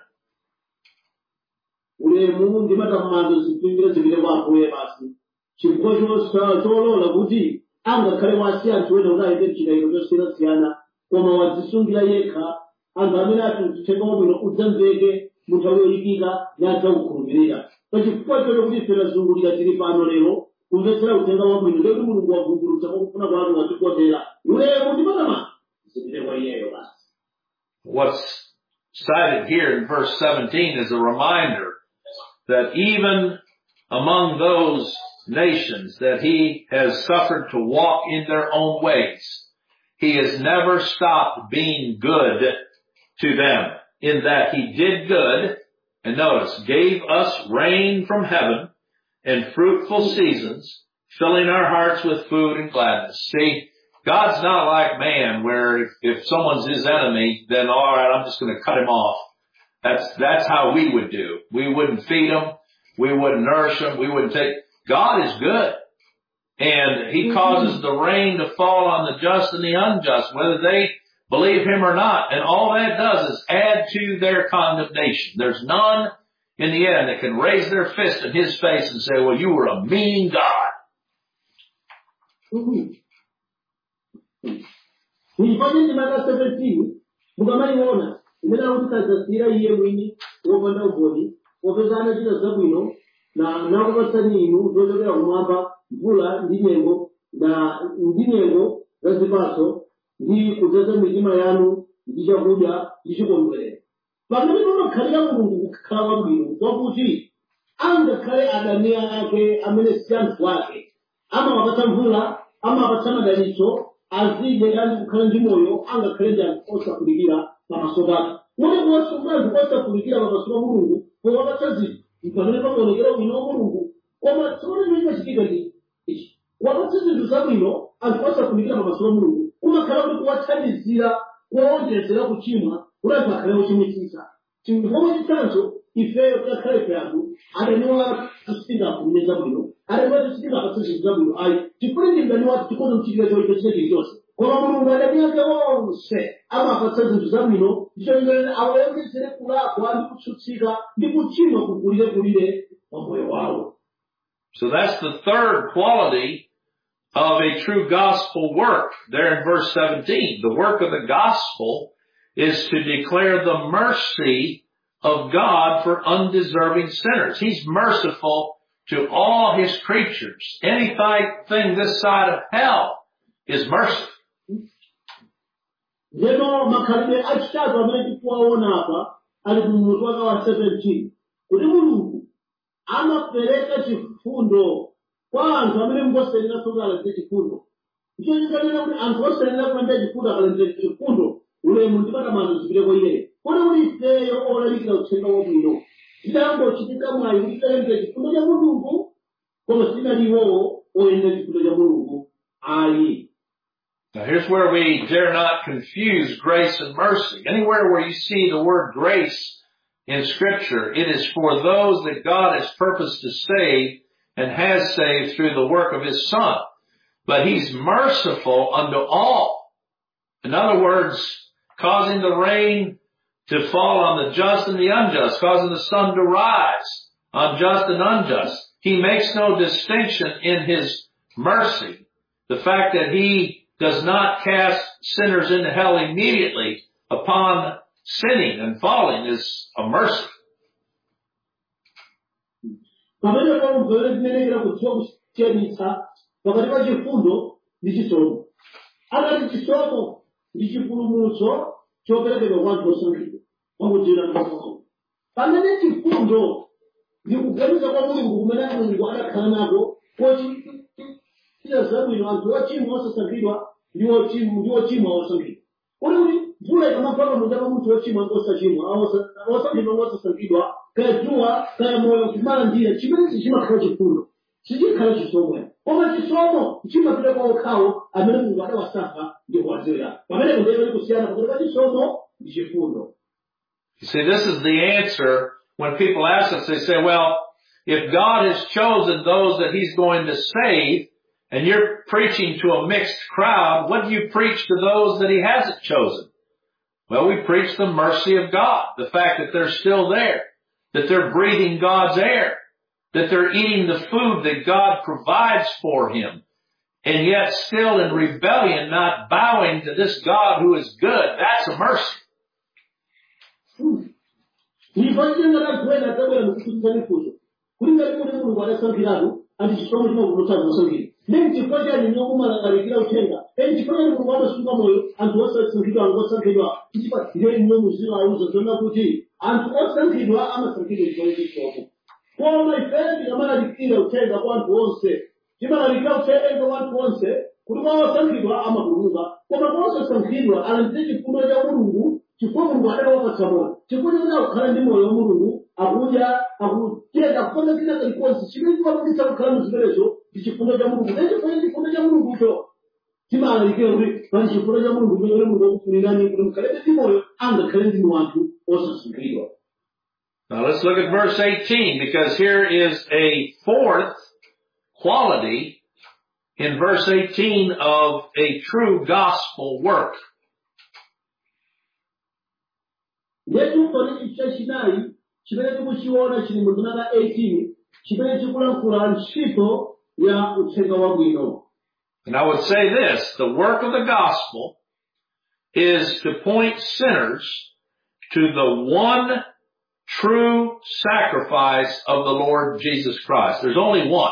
Ulemu ndimatamando zipindire zibire wakuye basi chifukwa cholola kuti angakhale wasi anthu ena unayende chikayiko chosiyanasiyana koma wadzisungira yekha anthu amene ati uthenga wabwino udzamveke munthu yoyikika nadzakukhulupirira. Pachifukwa chocho kuti ife tazungulira tili pano lero kumvetsera uthenga wabwino lero kuti mulungu wavumbulutsa mwakufuna kwake watikondera ulemu ndimatamando zipinde kwa iyeyo basi. What's cited here in verse seventeen is a reminder that even among those nations that he has suffered to walk in their own ways, he has never stopped being good to them, in that he did good, and notice, gave us rain from heaven and fruitful seasons, filling our hearts with food and gladness. See, God's not like man, where if, if someone's his enemy, then all right, I'm just going to cut him off. That's, that's how we would do. We wouldn't feed them. We wouldn't nourish them. We wouldn't take, God is good. And he causes the rain to fall on the just and the unjust, whether they believe him or not. And all that does is add to their condemnation. There's none in the end that can raise their fist in his face and say, well, you were a mean God. Nilifanya Mathayo seventeen, mukamaliona imene akutikazasira iye mwini wopanda umboni wopezana chita zabwino na nakupatsani inu zochokera kumwamba mvula ndi nyengo na ndi nyengo za zipatso ndi kudzaza mitima yanu ndi chakudya ndi chikondwerero. Pamene pamakhalira mulungu kukhala wabwino kwakuti angakhale adani ake amene si anthu ake amawapatsa mvula amawapatsa madalitso azidye ali kukhala ndi moyo angakhale ndi anthu osafunikira pamaso pake. Muli kuwatsa anthu osafunikira pamaso pa mulungu powapatsa zinthu pamene pamaonekera bwino wa mulungu koma tsono chimene chimachitika ndi ichi wapatsa zinthu zabwino anthu osafunikira pamaso pa mulungu umakhala kuti kuwathandizira kuwawonjezera kuchimwa kuti anthu akhale ochimwitsitsa. Chifukwa chitsanzo ifeyo tiyakhale ife anthu adani wathu tisingafunire zabwino adani wathu tisingapatse zinthu zabwino ayi chifukwa ndi mdani wathu tikhoza kuchitira choicho chine chilichonse koma mulungu adani ake onse amapatsa zinthu zabwino ndicho chimene awayongezere kulakwa ndi kutsutsika ndi kuchimwa kukulire wa moyo wawo. So that's the third quality of a true gospel work there in verse seventeen. The work of the gospel is to declare the mercy of God for undeserving sinners. He's merciful to all his creatures. Anything this side of hell is mercy. Lero makhalidwe achitatu amene tikuwaona apa ali mmutu wake wa seventeen kuti mulungu amapereka chifundo kwa anthu amene ngosenera sokalandira chifundo. Icho chikanena kuti anthu osenera kulandira chifundo akalandira chifundo ulemu ndi matamando zipite kwa iye kodi kuti ifeyo olalikira uthenga wabwino tidangochitika mwayi kuti tayendera chifundo cha mulungu koma sinaliwo oyendera chifundo cha mulungu ayi. Now here's where we dare not confuse grace and mercy. Anywhere where you see the word grace in Scripture, it is for those that God has purposed to save and has saved through the work of His Son. But He's merciful unto all. In other words, causing the rain to fall on the just and the unjust, causing the sun to rise on just and unjust. He makes no distinction in His mercy. The fact that He does not cast sinners into hell immediately upon sinning and falling is a mercy. Pamene Paulo mvere zimenekera kudziwa kusiyanitsa pakati pa chifundo ndi chisomo. Akati chisomo ndi chipulumutso choperekedwa kwa anthu osankhidwa mwakudziwira mwamoyo. Pamene chifundo ndi kuganiza kwa Mulungu kumene Mulungu adakhala nako pochita zabwino anthu ochimwa osasankhidwa ndi ochimwa osankhidwa. Kodi kuti mvula ikamagwa munda pa munthu ochimwa ndi osachimwa osankhidwa ndi osasankhidwa kaya dzuwa kaya moyo kumalandira chimene chimakhala chifundo sichikhala chisomo. Koma chisomo chimapita kwa okhawo amene Mulungu adawasankha ndi kuwadzera. Pamene kundebe kusiyana pakati pa chisomo ndi chifundo. You see, this is the answer when people ask us. They say, well, if God has chosen those that He's going to save, and you're preaching to a mixed crowd, what do you preach to those that He hasn't chosen? Well, we preach the mercy of God, the fact that they're still there, that they're breathing God's air, that they're eating the food that God provides for Him, and yet still in rebellion, not bowing to this God who is good. That's a mercy. Then chifukwa chani nyokumalalikira uthenga eni chifukwa chani Mulungu amasunga moyo anthu osasankhidwa anthu osankhidwa chifukwa ndiye ino muzimu auza zona kuti anthu osankhidwa amasankhidwa chifukwa chisomo. Koma ifeyo tikamalalikira uthenga kwa anthu onse timalalikira uthenga kwa anthu onse kuti kwa osankhidwa amapulumuka koma kwa osasankhidwa alandire chifundo cha Mulungu chifukwa Mulungu adawapatsa moyo chifukwa choti akukhala ndi moyo wa Mulungu akudya akutenda kupanga kina kalikonse chimene chimapangitsa kukhala muzimenezo ndi chifundo cha Mulungu. Ndi chifukwa chifundo cha Mulungucho timalalikira kuti pali chifundo cha Mulungu chimene Mulungu akufunirani kuti mukhalebe ndi moyo angakhale ndi anthu osasankhidwa. Now let's look at verse eighteen, because here is a fourth quality in verse eighteen of a true gospel work. Yesu pali chachinayi chimene tikuchiona chili mu ndima eighteen chimene chikulankhula ntchito ya uthenga wabwino. And I would say this, the work of the gospel is to point sinners to the one true sacrifice of the Lord Jesus Christ. There's only one.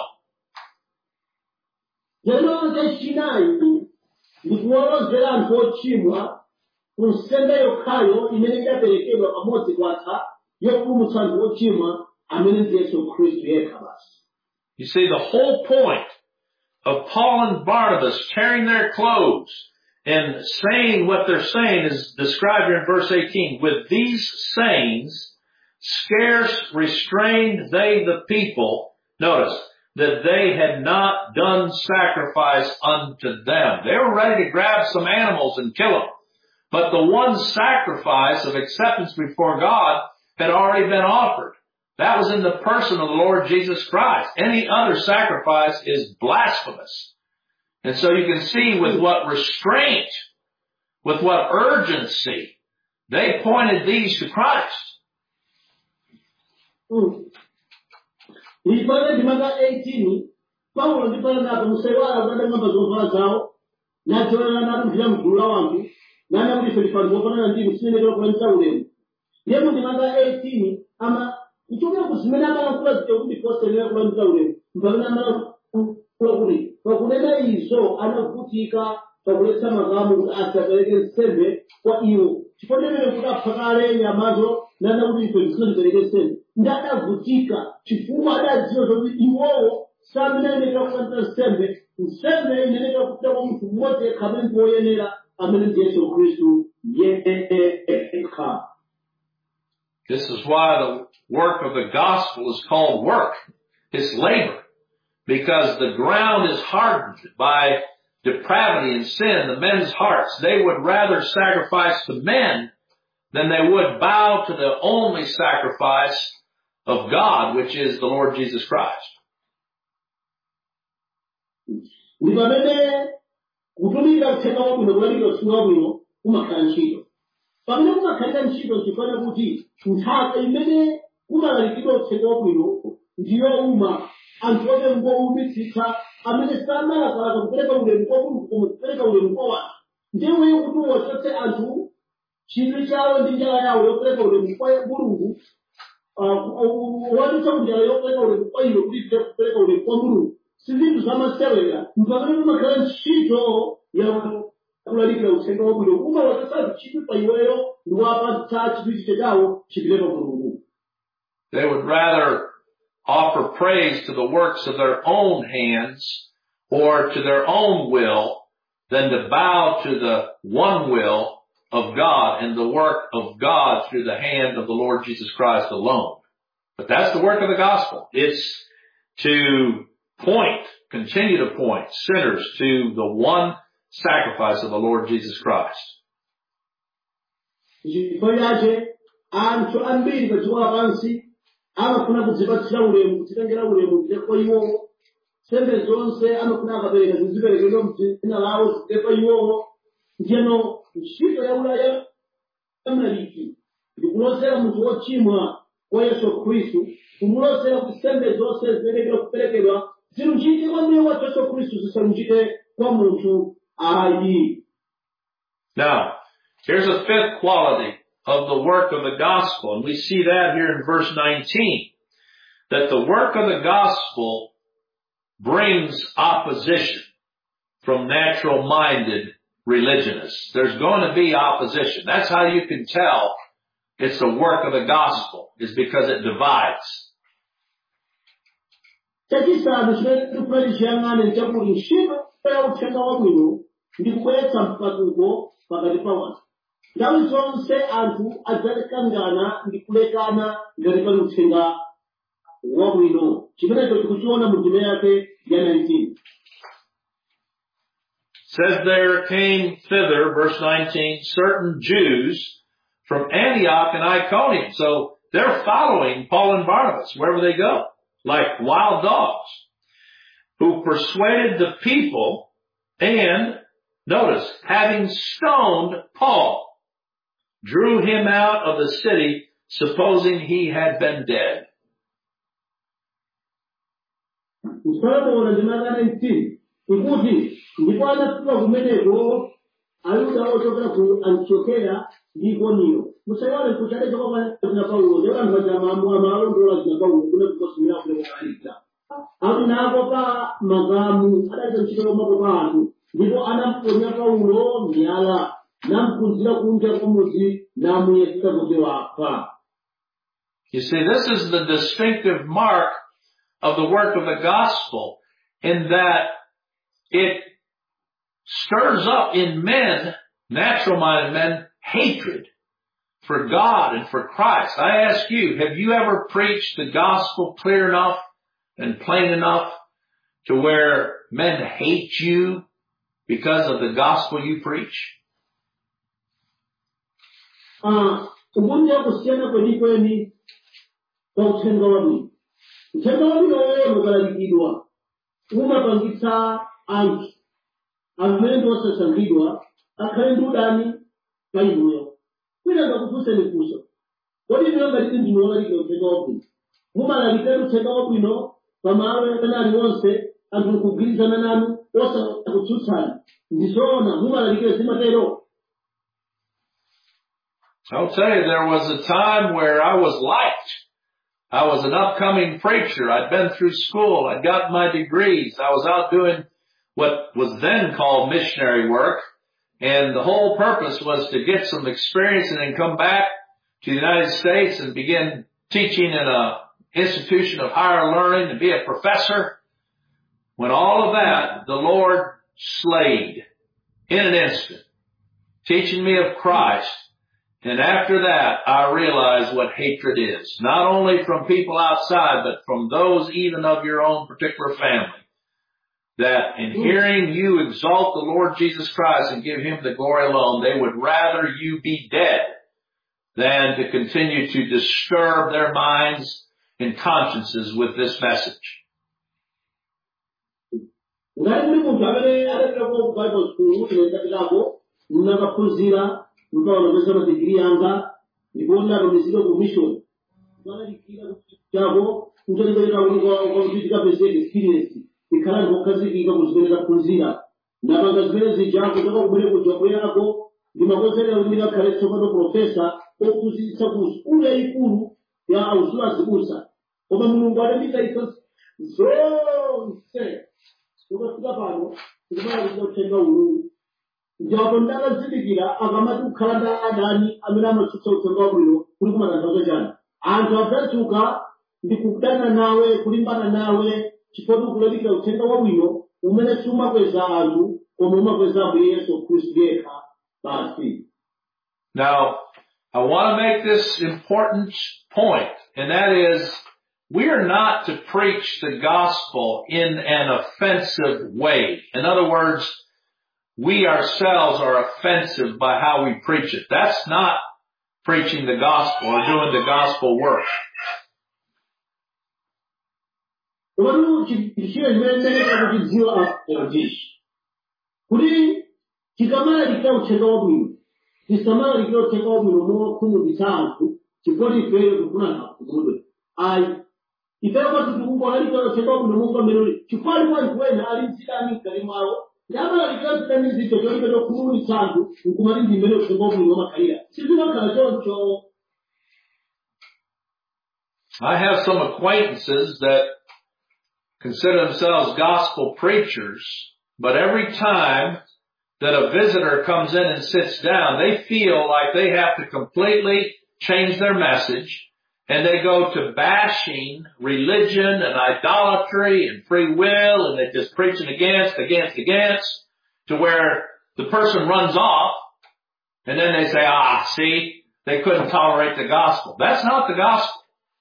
Lero chachinayi ndikuwalozera anthu ochimwa ku nsembe yokhayo imene idaperekedwa pamodzi kwatha yopulumutsa anthu ochimwa amene ndi Yesu Khristu yekha basi. You see, the whole point of Paul and Barnabas tearing their clothes and saying what they're saying is described here in verse eighteen. With these sayings, scarce restrained they the people, notice, that they had not done sacrifice unto them. They were ready to grab some animals and kill them. But the one sacrifice of acceptance before God had already been offered. That was in the person of the Lord Jesus Christ. Any other sacrifice is blasphemous. And so you can see with what restraint, with what urgency, they pointed these to Christ. Nilipata ndimaka eighteen, Paulo ndipata napo musewala kanda ngamba zovala zawo, na jona na mvila mgula wangu, na na muli felifani wapana na ndimu sinene kwa nisa ulemu. Yemu ndimaka eighteen, ama kuchokera kusimena kama kula zite kuti poste nile kwa nisa ulemu. Mpagina mara kula kuli. Kwa kunena iso, anavutika, kwa kuleta magamu, asapeleke nsembe, kwa iyo. Chipote mene kuta pakale ya mazo, na na kuti felifani peleke nsembe. Ndadavutika chifukwa adadziwa kuti iwowo samene kulanda nsembe nsembe ineneka kupita kwa mtu mmoja kamene poyenera amene ndi Yesu Khristu yekha. This is why the work of the gospel is called work. It's labor. Because the ground is hardened by depravity and sin, the men's hearts. They would rather sacrifice to men than they would bow to the only sacrifice of God, which is the Lord Jesus Christ. Ndi pamene kutumikira uthenga wabwino kulalikira uthenga wabwino kumakhala ntchito. Pamene kumakhalira ntchito chifukwa kuti nthaka imene kumalalikidwa uthenga wabwino ndiyo uma anthu ake ngowumitsitsa amene samalakalaka kupereka ulemu kwa Mulungu koma kupereka ulemu kwa wanthu. Ndiye kuti wachotse anthu chidwi chawo ndi njala yawo yopereka ulemu kwa Mulungu, wachotsa njala yopereka ulemu kwa iwo kuti ife kupereka ulemu kwa Mulungu. Si zinthu zamasewera, mpamene kumakhala ntchito ya kulalikira uthenga wabwino kumawachotsa chidwi pa iweyo ndi wapatsa chidwi chawo chipite pa Mulungu. They would rather offer praise to the works of their own hands or to their own will than to bow to the one will of God and the work of God through the hand of the Lord Jesus Christ alone. But that's the work of the gospel. It's to point, continue to point sinners to the one sacrifice of the Lord Jesus Christ. amafuna kudzipatsira ulemu kudzitengera ulemu ndipo iwo sembe zonse amafuna akapereka ziziperekedwa mdzina lawo zitepa iwowo. Ndiyeno ntchito ya ulaya amlaliki ndikulosera munthu wochimwa wa Yesu Khristu, kumulosera kuti sembe zonse ziperekedwa kuperekedwa zimuchite kwa mbuye wa Yesu Khristu, zisamuchite kwa munthu ayi. Now, here's a fifth quality of the work of the gospel. And we see that here in verse nineteen, that the work of the gospel brings opposition from natural-minded religionists. There's going to be opposition. That's how you can tell it's the work of the gospel, is because it divides. Chachisanu chimene tikufuna chiyang'ane nchakuti ntchito ya uthenga wabwino ndi kubweretsa mpatuko pakati pa wanthu. Nthawi zonse anthu adzakangana ndi kulekana ngati pali uthenga wabwino. Chimenecho tikuchiona mu ndime yake ya nineteen. Says there came thither, verse nineteen, certain Jews from Antioch and Iconium. So they're following Paul and Barnabas wherever they go, like wild dogs, who persuaded the people and, notice, having stoned Paul, drew him out of the city, supposing he had been dead. Ikuti ndipo anafika kumeneko Ayuda ochokera ku Antiokeya ndi Ikoniyo. Musaiwale kuti adachoka kwa Paulo, ndipo anthu ajamamwa amalondola zina Paulo kuna kukosimira kule kukalika. Apo napo pa magamu adaita ntchito yomwe pa anthu, ndipo anamponya Paulo miyala namphunzira kunja kwa mudzi namuyesa kuti wafa. You see, this is the distinctive mark of the work of the gospel, in that it stirs up in men, natural-minded men, hatred for God and for Christ. I ask you, have you ever preached the gospel clear enough and plain enough to where men hate you because of the gospel you preach? Ah, ugonja kusiyana kwenikweni kwa uthenga wabwino. Uthenga wabwino wowo ukalalikidwa umapangitsa anthu amene osasankhidwa akhale ndi udani pa inuyo. Kwina ngakufunseni funso, kodi inuyo ngati ndinu olalikira uthenga wabwino mumalalikira uthenga wabwino pamalo ena aliwonse anthu kugwirizana nanu osakutsutsani, ndizoona mumalalikira zimatero? I'll tell you, there was a time where I was liked. I was an upcoming preacher. I'd been through school. I'd gotten my degrees. I was out doing what was then called missionary work. And the whole purpose was to get some experience and then come back to the United States and begin teaching in an institution of higher learning and be a professor. When all of that, the Lord slayed in an instant. teaching me of Christ. And after that, I realized what hatred is. Not only from people outside, but from those even of your own particular family. That in hearing you exalt the Lord Jesus Christ and give Him the glory alone, they would rather you be dead than to continue to disturb their minds and consciences with this message. ngati muli munthu amene adapitako ku bible school ine ndapitako ndinakaphunzira mpaka kupeza madigiri yanga ndipo ndatumizidwa ku mission ndalalikira chako kutolekerera kuti tikapezeke experience ikhala ndikukhazikika ku zimene taphunzira napanga zimene zijako kutoka kumene kuja kuyako ndimakonzerera kuti ndikakhale tsopano profesa ophunzitsa ku skulu yayikulu ya ausula zibusa koma mulungu adanditayitsa zonse tukafika pano tikumalalika uthenga uwu ndipo ndakazindikira akamati kukhala ndi adani amene amatsutsa uthenga wabwino kuli kumatanthauza chani anthu adzadzuka ndi kudana nawe kulimbana nawe chifukwa ukulalikira uthenga wabwino umene sumakweza anthu koma umakweza Ambuye Yesu Khristu yekha basi. Now, I want to make this important point, and that is, we are not to preach the gospel in an offensive way. In other words, we ourselves are offensive by how we preach it. That's not preaching the gospel or doing the gospel work. kuti tikamalalikira uthenga wabwino tisamalalikira uthenga wabwino mokhumudwitsa anthu chifukwa ifeyo tikufuna akhumudwe ayi ifeyo kwathu tikungolalikira uthenga wabwino monga mmene chifukwa alipo anthu ena ali mzidani mkati mwawo ndamalalikira zidani zito cholinga chokhumudwitsa anthu nkumati ndi mmene uthenga wabwino umakhalira sizimakhala choncho. I have some acquaintances that consider themselves gospel preachers, but every time that a visitor comes in and sits down, they feel like they have to completely change their message, and they go to bashing religion and idolatry and free will, and they're just preaching against, against, against, to where the person runs off, and then they say, ah, see, they couldn't tolerate the gospel. That's not the gospel.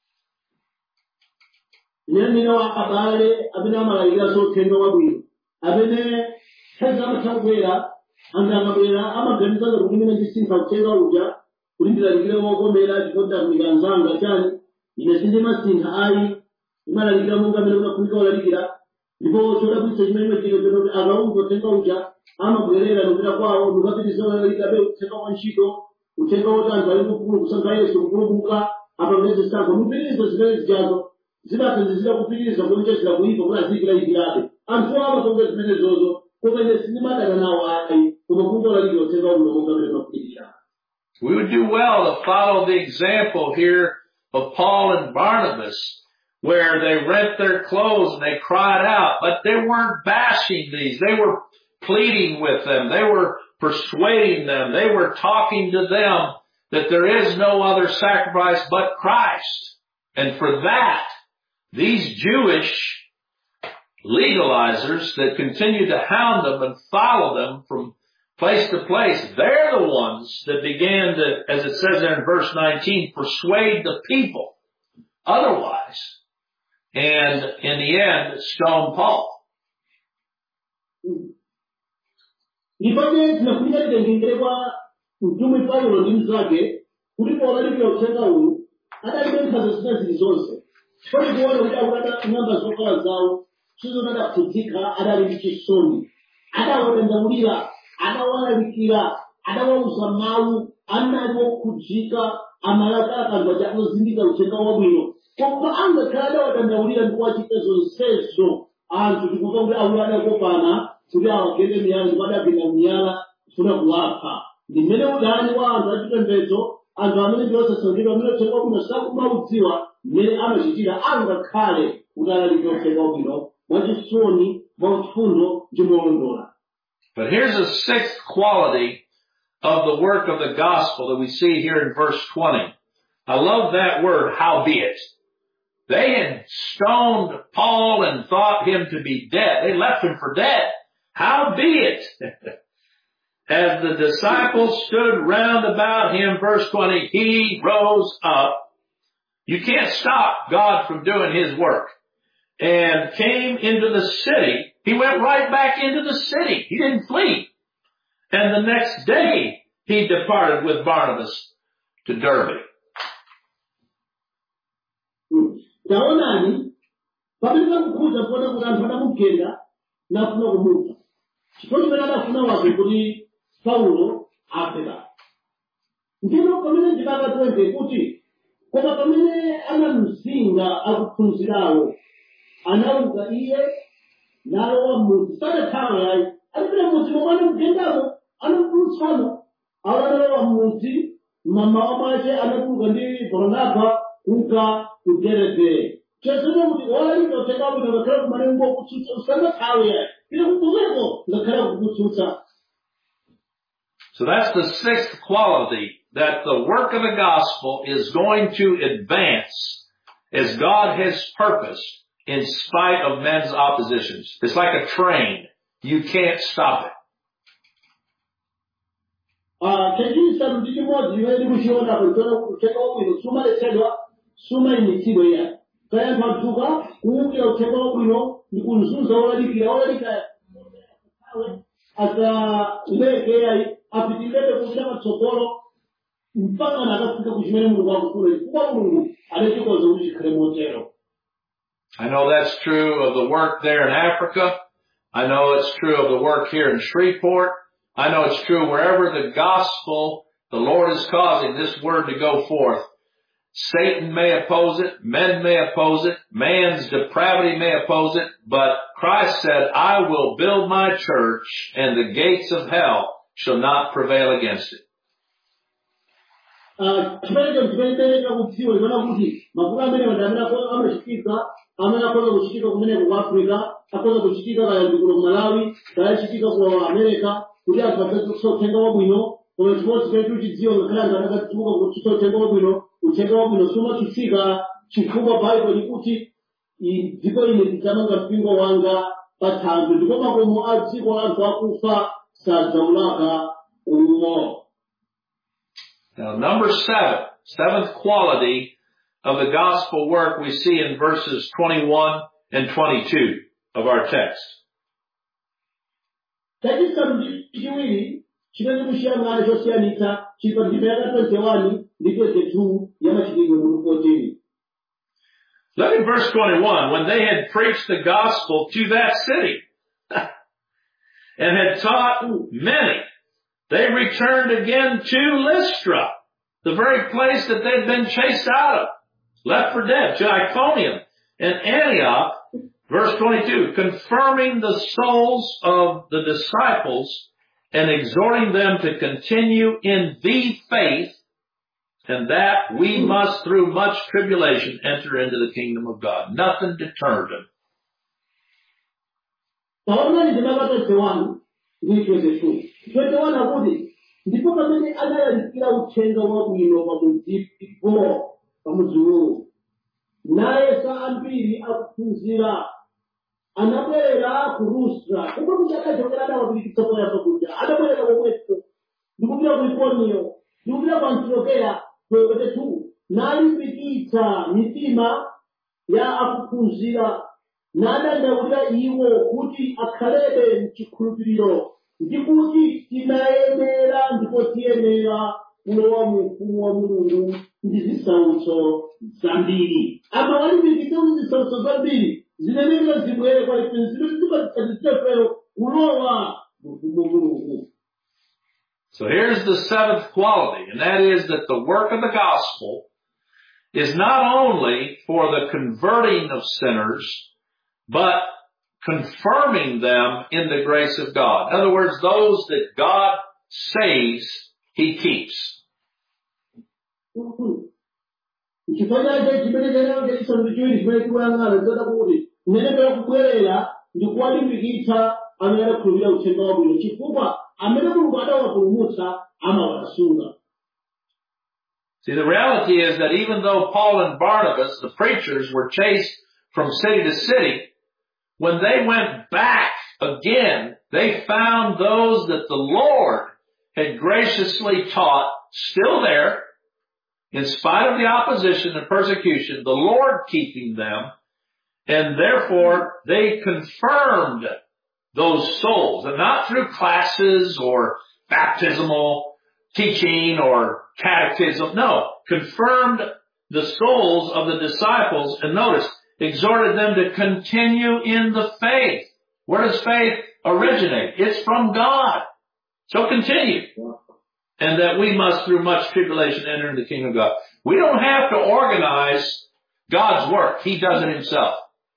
Neno abale abena malaika so tendo wabwino abene heza matawera andangabera amaganiza kuti mine ndisinfa kutenga uja kulindira likile wokomera chikonda miganzanga cyane ine sindi masinha ayi imalalikira munga mene unakunika olalikira ndipo choda kuti chimene chino chino agaungo tenga uja amabwerera nokira kwawo ndikapitiza olalikira be utenga wanchito utenga wotanza ali kukulu kusanga Yesu kukulubuka apangeze sako mupirizo zimene zijazo zibatenzizira kupitiriza kuonjezera kuipa kulazikira ikirabe anthu abo tonge zimene zozo kumene sinimadana nawo ayi koma kungolalika uthenga wabwino monga mmene makupitirira. We would do well to follow the example here of Paul and Barnabas, where they rent their clothes and they cried out, but they weren't bashing these. They were pleading with them. They were persuading them. They were talking to them that there is no other sacrifice but Christ. And for that, these Jewish legalizers that continue to hound them and follow them from place to place, they're the ones that began to, as it says there in verse nineteen, persuade the people otherwise. And in the end, stone Paul. Ifanye tunakuja kitengenezwa mtume Paulo ni mzake kulipo walalikira uthenga huu hata ile mkazo zina zilizonse kwa hiyo wale wale namba zokala zao sizo nada kutika adali chisoni ada wanaendawira ada walalikira ada wauza mau analiwo kujika amalaka kangoja nozindika uthenga wabwino kwa anga kada wadandawira ndikuwa chitezo sezo anthu tikutonga awulana kopana kuti awagende miyala ndikwadagenda miyala kufuna kuwapha ndimene udani wa anthu achipembedzo anthu amene ndiosasongedwa amene uthenga wabwino sakumaudziwa mmene amachitira angakhale kuti alalikira uthenga wabwino mwachisoni mwauchifundo ndi molondola. But here's a sixth quality of the work of the gospel that we see here in verse twenty. I love that word, howbeit. They had stoned Paul and thought him to be dead. They left him for dead. Howbeit, as the disciples stood round about him, verse twenty, he rose up. You can't stop God from doing his work. And came into the city. He went right back into the city. He didn't flee. And the next day, he departed with Barnabas to Derbe. Taonani, pamene pakukhudza kuona kuti anthu adamugenda nafuna kumupha. Chifukwa chimene adafuna wake kuti Paulo afera. Ndipo pamene ndipakatwente kuti koma pamene anamzinga akuphunzirawo anauka iye nalowa mudzi sadathawa yayi alipita mudzi momwe anamugendamo anamutulutsamo awo analowa mudzi mmawa mwace anatuluka ndi Barnaba kunka ku Derbe. Chosema kuti walika uthenga bwino ngakhale kumalembo okutsutsa usadathawe yayi ine kukomeko ngakhale kukutsutsa. So that's the sixth quality, that the work of the gospel is going to advance as God has purposed in spite of men's oppositions. It's like a train. You can't stop it. Ah, chachisa ndi chimodzi imene ndikuchiona kuchona uthenga wabwino sumaletsedwa sumayimitsidwa iya. Kaya madzuka kuwukira uthenga wabwino ndi kunzunza olalikira olalikira asaleke yayi apitilele kupita patsogolo mpaka nakafika kuchimene Mulungu akufuna chifukwa Mulungu adachikoza kuti chikhale motero. I know that's true of the work there in Africa. I know it's true of the work here in Shreveport. I know it's true wherever the gospel, the Lord is causing this word to go forth. Satan may oppose it, men may oppose it, man's depravity may oppose it, but Christ said, I will build my church and the gates of hell shall not prevail against it. Chimene chimene kudziwa imana kuti mafuta amene madamira amachitika amene akoza kuchitika kumene ku Africa akoza kuchitika kaya ndikulo ku Malawi kaya chitika ku America kuti anthu adzatsa uthenga wabwino koma chimodzi chimene tikuchidziwa ngakhale anthu akadzituka kutsutsa uthenga wabwino uthenga wabwino sumatsitsika chifukwa Bible likuti dziko ine lidzamanga mpingo wanga pa thanthwe ndipo makomo a dziko la anthu akufa sadzaulaka umo. Now, number seven, seventh quality of the gospel work we see in verses twenty-one and twenty-two of our text. Chachisanu ndi chiwiri chimene kusiyana chosiyanitsa chili ndime ya twenty-one ndi twenty-two ya machitidwe mutu fourteen. Look at verse twenty-one. When they had preached the gospel to that city and had taught many, they returned again to Lystra, the very place that they'd been chased out of, left for dead, to Iconium and Antioch, verse twenty-two, confirming the souls of the disciples and exhorting them to continue in the faith, and that we must through much tribulation enter into the kingdom of God. Nothing deterred them. twenty-one akuti ndipo pamene analalikira uthenga wabwino pamudzipo pamudziwo naye sa ambiri akuphunzira anabwera ku Lustra kumwe kuti akachokera adawapirikitsa poyamba kuja adabwera komweko ndikupita ku Ikoniyo ndikupita ku Antiokeya twenty-two nalimbikitsa mitima ya akuphunzira nadandaulira iwo kuti akhalebe mchikhulupiriro ndikuti tinayenera ndipo tiyenera kulowa mu ufumu wa Mulungu ndi zisautso zambiri. Amawalimbikitsa kuti zisautso zambiri zimenera zibwere kwa ife zimene zimazitefero kulowa mu ufumu wa Mulungu. So here's the seventh quality, and that is that the work of the gospel is not only for the converting of sinners, but confirming them in the grace of God. In other words, those that God saves, He keeps. See, the reality is that even though Paul and Barnabas, the preachers, were chased from city to city, when they went back again, they found those that the Lord had graciously taught, still there, in spite of the opposition and persecution, the Lord keeping them, and therefore they confirmed those souls, and not through classes or baptismal teaching or catechism. No, confirmed the souls of the disciples, and notice, exhorted them to continue in the faith. Where does faith originate? It's from God. So continue. And that we must, through much tribulation, enter into the kingdom of God. We don't have to organize God's work. He does it himself.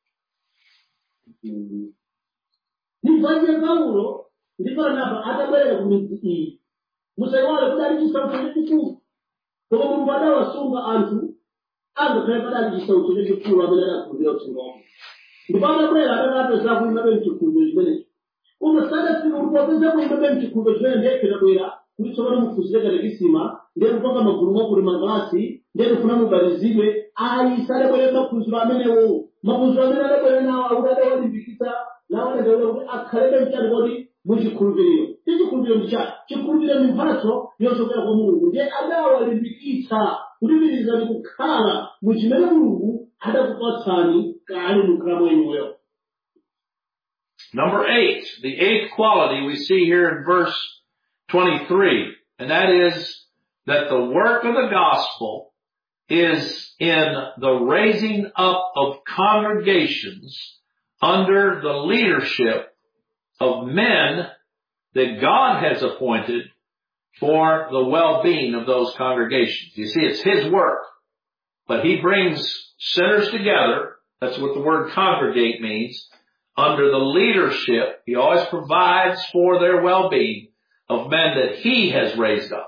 Ndifanye Paulo ndipana atabwera ku midzi iyi musaiwale kudali chisautso chachikulu koma mulungu adawasunga anthu angakhale padali chisautso chachikulu amene adakhulupirira uthengawo ndipo atabwera adanapeza kuimabe mchikhulupiriro chimenechi koma sadafika kuti wapeza kuimabe mchikhulupiriro chimene ndekhe tabwera kuti tsopano muphunzire katekisima ndiye kupanga magulu mwakuti makalasi ndiye kufuna mubatizidwe ayi sadabwere maphunziro amenewo maphunziro amene adabwera nawo akuti adawalimbikitsa nawo ndawona kuti akhalebe mchani kodi muchikhulupiriro chikhulupiriro ndi chani chikhulupiriro ndi mphatso yochokera kwa mulungu ndiye adawalimbikitsa kutimirizani kukhala muchimene mulungu adakupatsani kale mukhala mwenyuyo. Number eight, the eighth quality we see here in verse twenty-three, and that is that the work of the gospel is in the raising up of congregations under the leadership of men that God has appointed for the well-being of those congregations. You see, it's His work, but He brings sinners together. That's what the word congregate means. Under the leadership, He always provides for their well-being of men that He has raised up.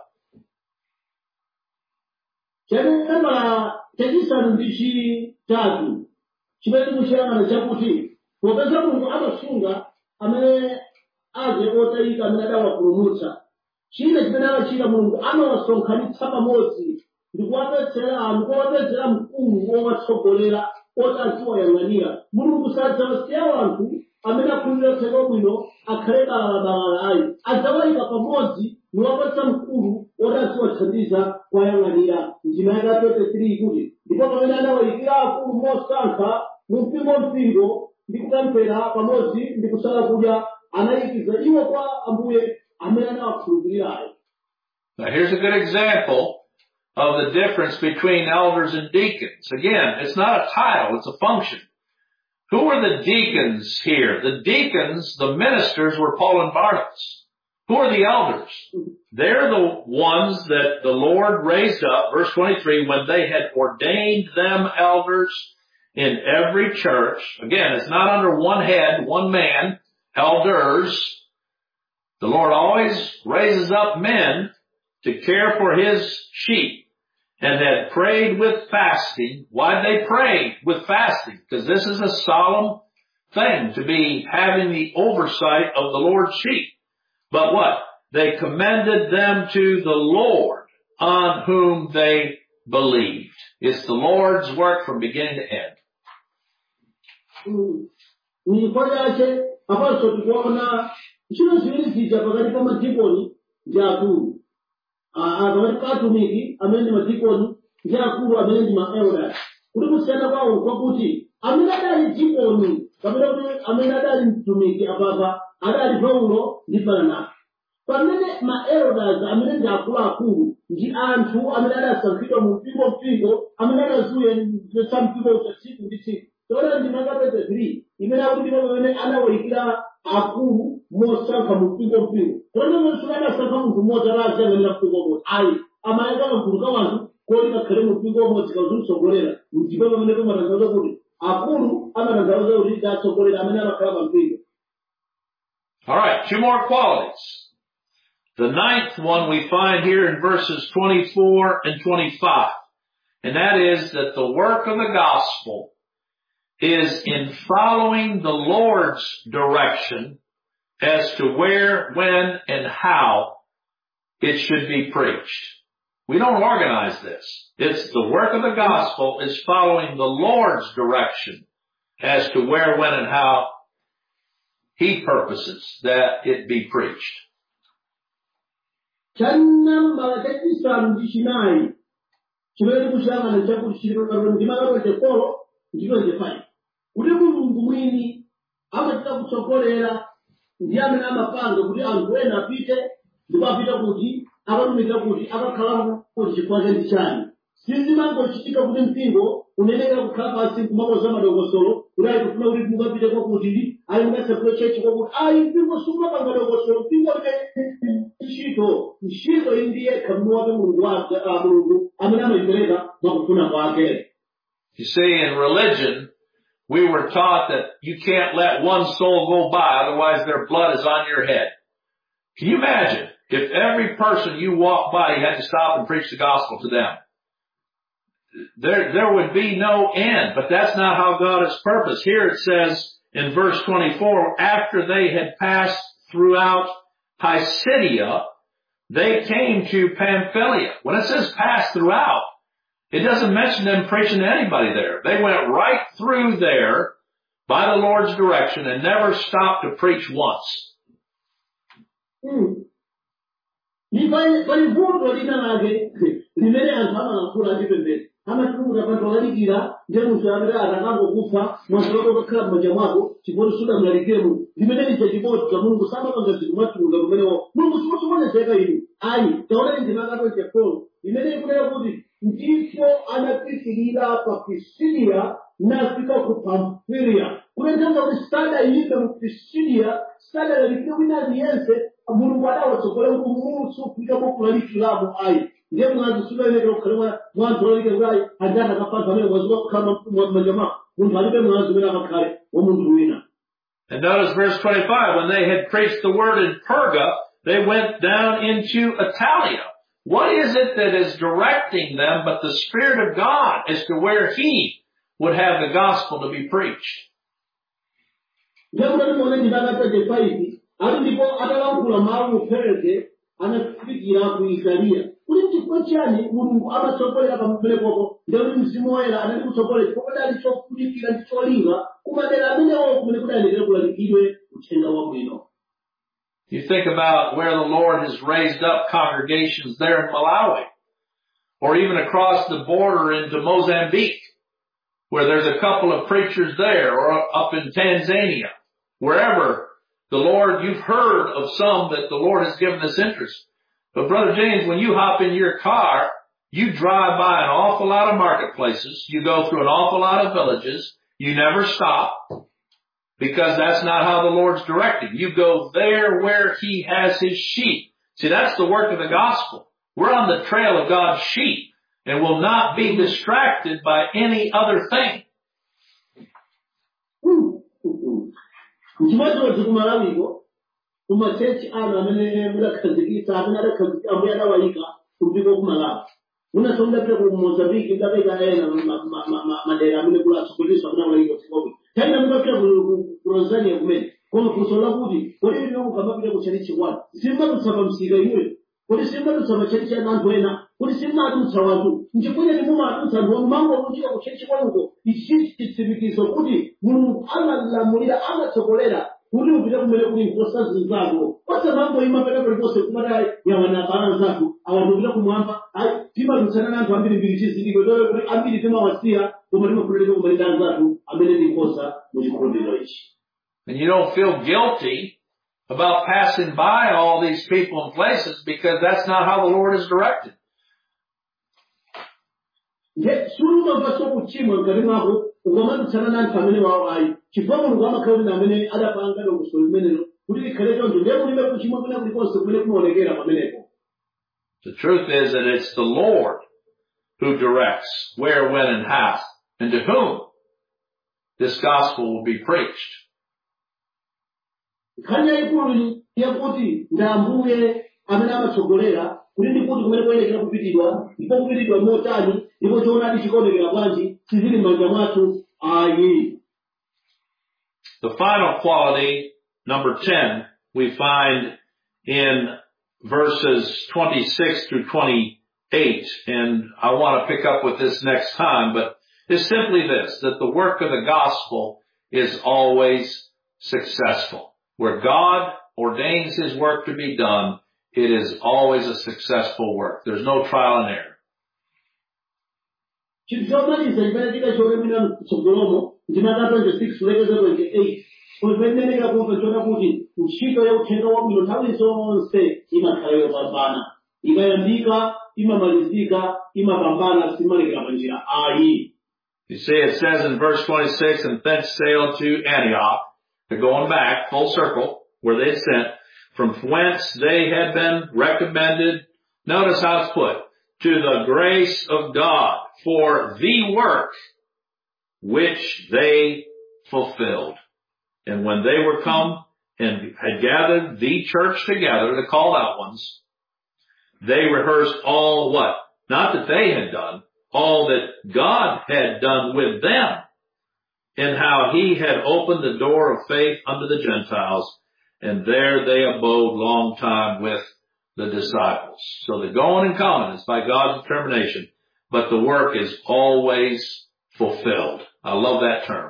popeza mulungu amasunga amene aje otayika amene adawapulumutsa china chimene amachita mulungu amawasonkhanitsa pamodzi ndi kuwapezera anthu kuwapezera mkulu wowatsogolera oti aziwayang'anira. Mulungu sadzawasiya anthu amene akhulupirira uthenga wabwino akhale balala ayi adzawayika pamodzi niwapatsa mkulu oti aziwathandiza kuwayang'anira. Ndima ya twenty-three ikuti ndipo pamene anawayikira akulu mosankha mu mpingompingo ndi kukamphera pamodzi ndi kusala kudya anayikiza iwo kwa Ambuye amene anawakhulupirirayo. Now here's a good example of the difference between elders and deacons. Again, it's not a title, it's a function. Who are the deacons here? The deacons, the ministers, were Paul and Barnabas. Who are the elders? They're the ones that the Lord raised up, verse twenty-three, when they had ordained them elders in every church. Again, it's not under one head, one man, elders. The Lord always raises up men to care for His sheep, and had prayed with fasting. Why did they pray with fasting? Because this is a solemn thing to be having the oversight of the Lord's sheep. But what? They commended them to the Lord on whom they believed. It's the Lord's work from beginning to end. Nilipojaje apostle tukuona chino ziwili zija pakati pa madikoni ndi akulu. Ah pakati pa atumiki amene ndi madikoni ndi akulu amene ndi maelders. Kuti kusiyana kwawo kwakuti amene adali dikoni kapena kuti amene adali mtumiki apapa adali Paulo ndi Barnaba. Pamene maelders amene ndi akulu akulu ndi anthu amene adasankhidwa mu mpingo mpingo amene adazuya za mpingo usiku ndi tsiku. Tona ndi makapete three imene akuti pamene anawayikira akulu mosankha mu mpingo mpingo. Tona munthu adasankha munthu mmodzi alazang'anira mpingo umodzi. Ayi amayika magulu ka wanthu kodi kakhale mu mpingo umodzi kazimtsogolera ndipo pamene pamatanthauza kuti akulu amatanthauza kuti atsogolera amene amakhala pa mpingo. All right, two more qualities. The ninth one we find here in verses twenty-four and twenty-five. And that is that the work of the gospel is in following the Lord's direction as to where, when, and how it should be preached. We don't organize this. It's the work of the gospel is following the Lord's direction as to where, when, and how He purposes that it be preached. cha namba chachisanu ndi chinayi chimene kuchiyang'ana chakuti chili pakati ndi maka twenty-four ndi twenty-five kuti mulungu mwini amachita kutsogolera ndi amene amapanga kuti anthu ena apite ndipo apita kuti akatumikira kuti akakhala kuti chifukwa cha ndi chani sizimangochitika kuti mpingo unenekera kukhala pansi kumakoza madongosolo kuti ayi kufuna kuti mukapite kwakuti ayi mungasapule chechi kwakuti ayi mpingo sumapanga dongosolo mpingo ine ntchito ntchito iyi ndi yekha mnu wake mulungu wake mulungu amene amayipereka mwakufuna kwake. You see, in religion, we were taught that you can't let one soul go by, otherwise their blood is on your head. Can you imagine if every person you walk by, you had to stop and preach the gospel to them? There, there would be no end, but that's not how God has purposed. Here it says in verse twenty-four, after they had passed throughout Pisidia, they came to Pamphylia. When it says pass throughout, it doesn't mention them preaching to anybody there. They went right through there by the Lord's direction and never stopped to preach once. Hmm. Palivuto lina lake limene anthu amalankhula ndi pembere amatuluka pantolalikira ndi munthu amene atakangokufa mwazoloto kakhala m'manja mwako chifukwa sudamulalikiremu limene lija chimodzi cha mulungu samapanga zinthu mwatuluka kumenewo mulungu simuchimonezeka inu ayi taonani ndi maka twenty-four limene likunena kuti ndipo anapitirira pa Pisidia nafika ku Pamfilia kunenza kuti sadayimbe mu Pisidia sadalalikire wina aliyense mulungu adawatsogolera kuti munthu kufika pokulalikiramo ayi ndiye mwanzo sudayenera kukhala mwanzo olalika kuti ayi andana akafanza amene mwaziwa kukhala m'manja mwako munthu alibe mwanzo umene amakhale wa munthu wina. And notice verse twenty-five, when they had preached the word in Perga, they went down into Italia. What is it that is directing them but the Spirit of God as to where He would have the gospel to be preached? Ali ndipo atalankhula mawu mu Perge anafikira ku Italiya kuti chifukwa chani mulungu amatsogolera pamenepopo ndikuti mzimu woyera anali kutsogolera chifukwa dali chofunikira ndi cholinga kumadera amenewo kumene kudayenera kulalikidwe uthenga wabwino. You think about where the Lord has raised up congregations there in Malawi, or even across the border into Mozambique, where there's a couple of preachers there, or up in Tanzania, wherever the Lord, you've heard of some that the Lord has given us interest. But Brother James, when you hop in your car, you drive by an awful lot of marketplaces, you go through an awful lot of villages, you never stop. Because that's not how the Lord's directing. You go there where He has His sheep. See, that's the work of the gospel. We're on the trail of God's sheep and will not be distracted by any other thing. Mchimati kumalawiko kumachechi ana amene mudakhazikitsa amene adakhazikitsa ambuye adawayika kumpiko kumalawi unasonga pia ku Mozambique ndapeka ena madera amene kulatsogoliswa amene awayika sikobe tena mukapita ku Tanzania kumene koma kusola kuti kodi lino ukamapita ku chalichi kwani simbatutsa msika iwe kodi simbatutsa machalichi ana anthu ena kodi simbatutsa wanthu nchifukwa ndi mumatutsa anthu mango kuchita ku chalichi kwanuko ichi chitsimikizo kuti mulungu amalamulira amatsogolera kuti upite kumene kuli nkhosa zinzako pasamambo imapeta paliponse kumati yawana bala zako awatupita kumwamba ayi timadutsana na anthu ambiri mbiri chizidiko toyo kuti ambiri timawasiya koma timafunirika kumalira zatu amene ndi nkhosa mu chikhulupiriro ichi. And you don't feel guilty about passing by all these people and places because that's not how the Lord is directed. Nge sulu mbaso kuchimwa ngati mwako ukamadutsana na anthu amene wawo ayi chifukwa mulungu amakhala ndi amene adapanga dongosolo limenelo kuti likhale choncho ndiye kulibe kuchimwa kuna kulikonse kumene kumaonekera pamenepo. The truth is that it's the Lord who directs where, when, and how, and to whom this gospel will be preached. Khanya ikulu yakuti ndambuye amene amatsogolera kuti ndikuti kumene kuyenekera kupitidwa ndipo kupitidwa motani ndipo choonadi chikuonekera bwanji sizili m'manja mwathu ayi. The final quality, number ten, we find in verses twenty-six through twenty-eight, and I want to pick up with this next time, but it's simply this, that the work of the gospel is always successful. Where God ordains His work to be done, it is always a successful work. There's no trial and error. Chinthu chomaliza chimene tikachiona m'tsogolomo ndimaka twenty-six kulekeza twenty-eight kumenenera kumva chona kuti ntchito ya uthenga wabwino nthawi zonse imakhala yopambana, ikayambika imamalizika, imapambana, simalekera panjira ayi. You see, it says in verse twenty-six, and thence sailed to Antioch. They're going back full circle where they sent, from whence they had been recommended. Notice how it's put, to the grace of God for the work which they fulfilled. And when they were come and had gathered the church together, the called out ones, they rehearsed all what? Not that they had done, all that God had done with them, and how he had opened the door of faith unto the Gentiles, and there they abode long time with the disciples. So the going and coming is by God's determination, but the work is always fulfilled. I love that term.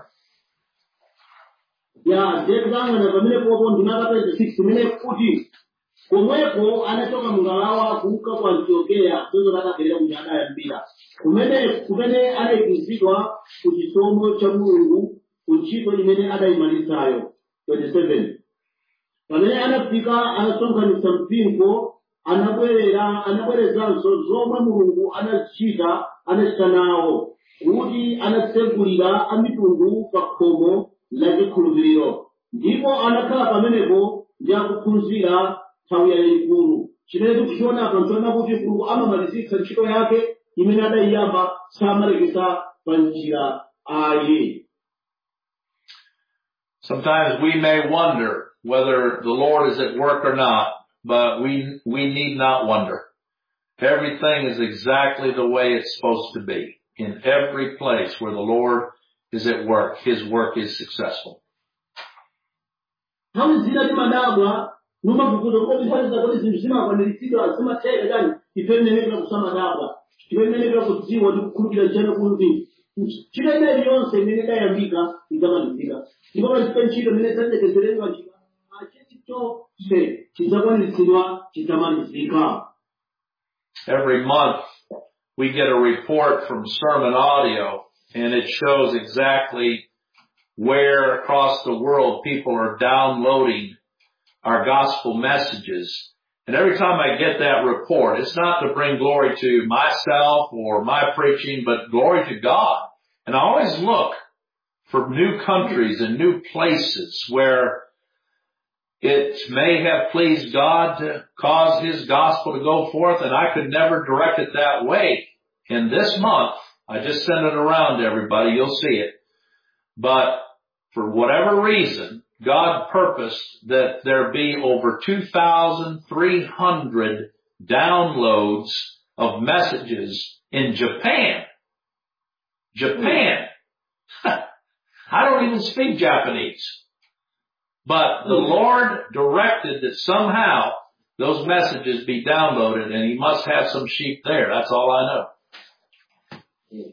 Ya, ndiyekuzangana pamene popo ndimaka twenty-six kumene kuti komweko anachoka mngalawa kuuka ku Antiokeya zozo takapeleka kuti adayambira kumene kumene anayikizidwa ku chisomo cha Mulungu ku ntchito imene adayimalizayo. twenty-seven pamene anafika anasonkhanitsa mpingo, anabwerera anabwerezanso zomwe Mulungu anachita anachita nawo, kuti anatsegulira a mitundu pa khomo la chikhulupiriro, ndipo anakhala pamenepo ndi akuphunzira nthawi yayikulu. Chimene tikuchiona apa nchoona kuti Mulungu amamalizitsa ntchito yake imene adayiyamba, samalekeza pa njira ayi. Sometimes we may wonder whether the Lord is at work or not, but we we need not wonder. Everything is exactly the way it's supposed to be. In every place where the Lord is at work, his work is successful. Nthawi zina timadabwa numavukuza kuti nthawi kuti zinthu zimakwaniritsidwa zimatheka chani tipenenekera kusamadabwa, tipenenekera kudziwa ndi kukhulupirira chani kuti ntchito ineyi yonse imene idayambika idzamalizika, ndipo palibe ntchito imene idzatekezeredwa chonse chidzakwaniritsidwa chidzamalizika. Every month we get a report from Sermon Audio, and it shows exactly where across the world people are downloading our gospel messages. And every time I get that report, it's not to bring glory to myself or my preaching, but glory to God. And I always look for new countries and new places where it may have pleased God to cause his gospel to go forth, and I could never direct it that way. In this month, I just send it around to everybody. You'll see it. But for whatever reason, God purposed that there be over two thousand three hundred downloads of messages in Japan. Japan. I don't even speak Japanese. But the Lord directed that somehow those messages be downloaded, and he must have some sheep there. That's all I know. Yes.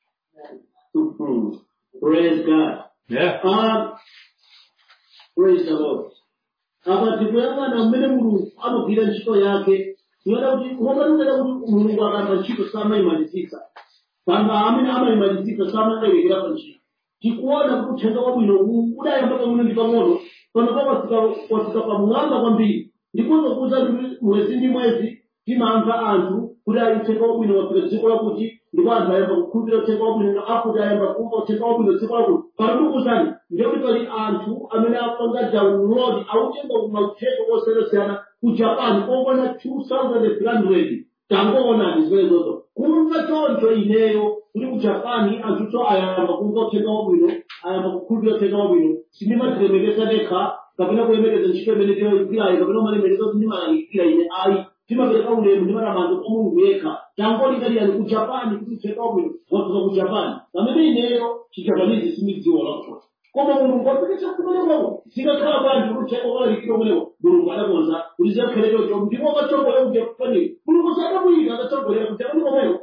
Praise God. Yeah. Um, praise the Lord. Apa tikuyang'ana mmene Mulungu amagwira ntchito yake, tiona kuti kumatanthauza kuti Mulungu akamba ntchito samayimalizitsa. Kamba amene amayimalizitsa samayilekera pa ntchito. Tikuona kuti uthenga wabwino udayamba pang'ono ndi pang'ono, pano wafika pamwamba kwambiri. Ndiponso kuza mwezi ndi mwezi timamva anthu kuti ali uthenga wabwino wafika dziko lakuti, ndipo anthu ayamba kukhulupirira uthenga wabwino akuti ayamba kumva uthenga wabwino dziko lakuti. Pano ndikuzani ndikuti pali anthu amene apanga download autenga mauthenga osiyanasiyana ku Japan okwana two thousand three hundred. Tangoonani zimenezozo. Kumva choncho ineyo kuti ku Japan anthuso ayamba kumva uthenga wabwino, ayamba kukhulupirira uthenga wabwino. Sindimadzilemekeza ndekha kapena kulemekeza ntchito imene tiyoyigwirayo kapena malemekeza kuti ndimalalika ine ayi. Timapereka ulemu ndi matamando kwa Mulungu yekha. Tangolingalirani ku Japan kuti uthenga wabwino wafika ku Japan. Pamene ineyo chijapanese sindidziwa lakho. Koma Mulungu wapikitsa kumeneko zikakhala bwanji kuti uthenga walalikira kumeneko Mulungu adakonza kuti ziyakhale choncho ndipo akatsogolera kuti Japani. Mulungu sadabwino akatsogolera kuti Japani kumeneko.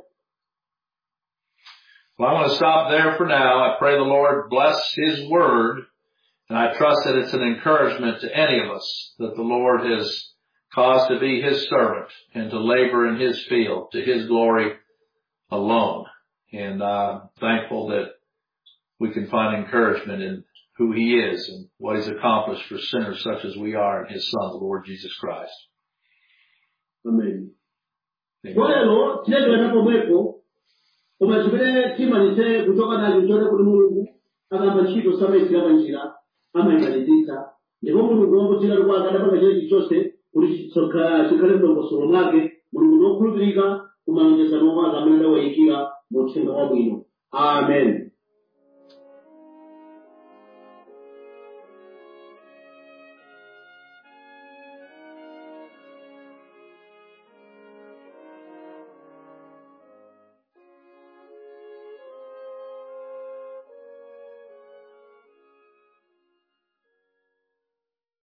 Well, I want to stop there for now. I pray the Lord bless his word, and I trust that it's an encouragement to any of us that the Lord has cause to be his servant and to labor in his field to his glory alone. And I'm thankful that we can find encouragement in who he is and what he's accomplished for sinners such as we are in his Son, the Lord Jesus Christ. Amen. Amen. Lero tinagenda pomwepo koma chimene timanise kuchoka nacho chone kuti mulungu akamba ntchito samaisira panjira amayimalizitsa ndipo mulungu wangotira kuti akadapanga chilichi chonse kuti chikhale mdongosolo mwake mulungu wokhulupirika kumalonjezano ake amene adawayikira mu uthenga wabwino. Amen.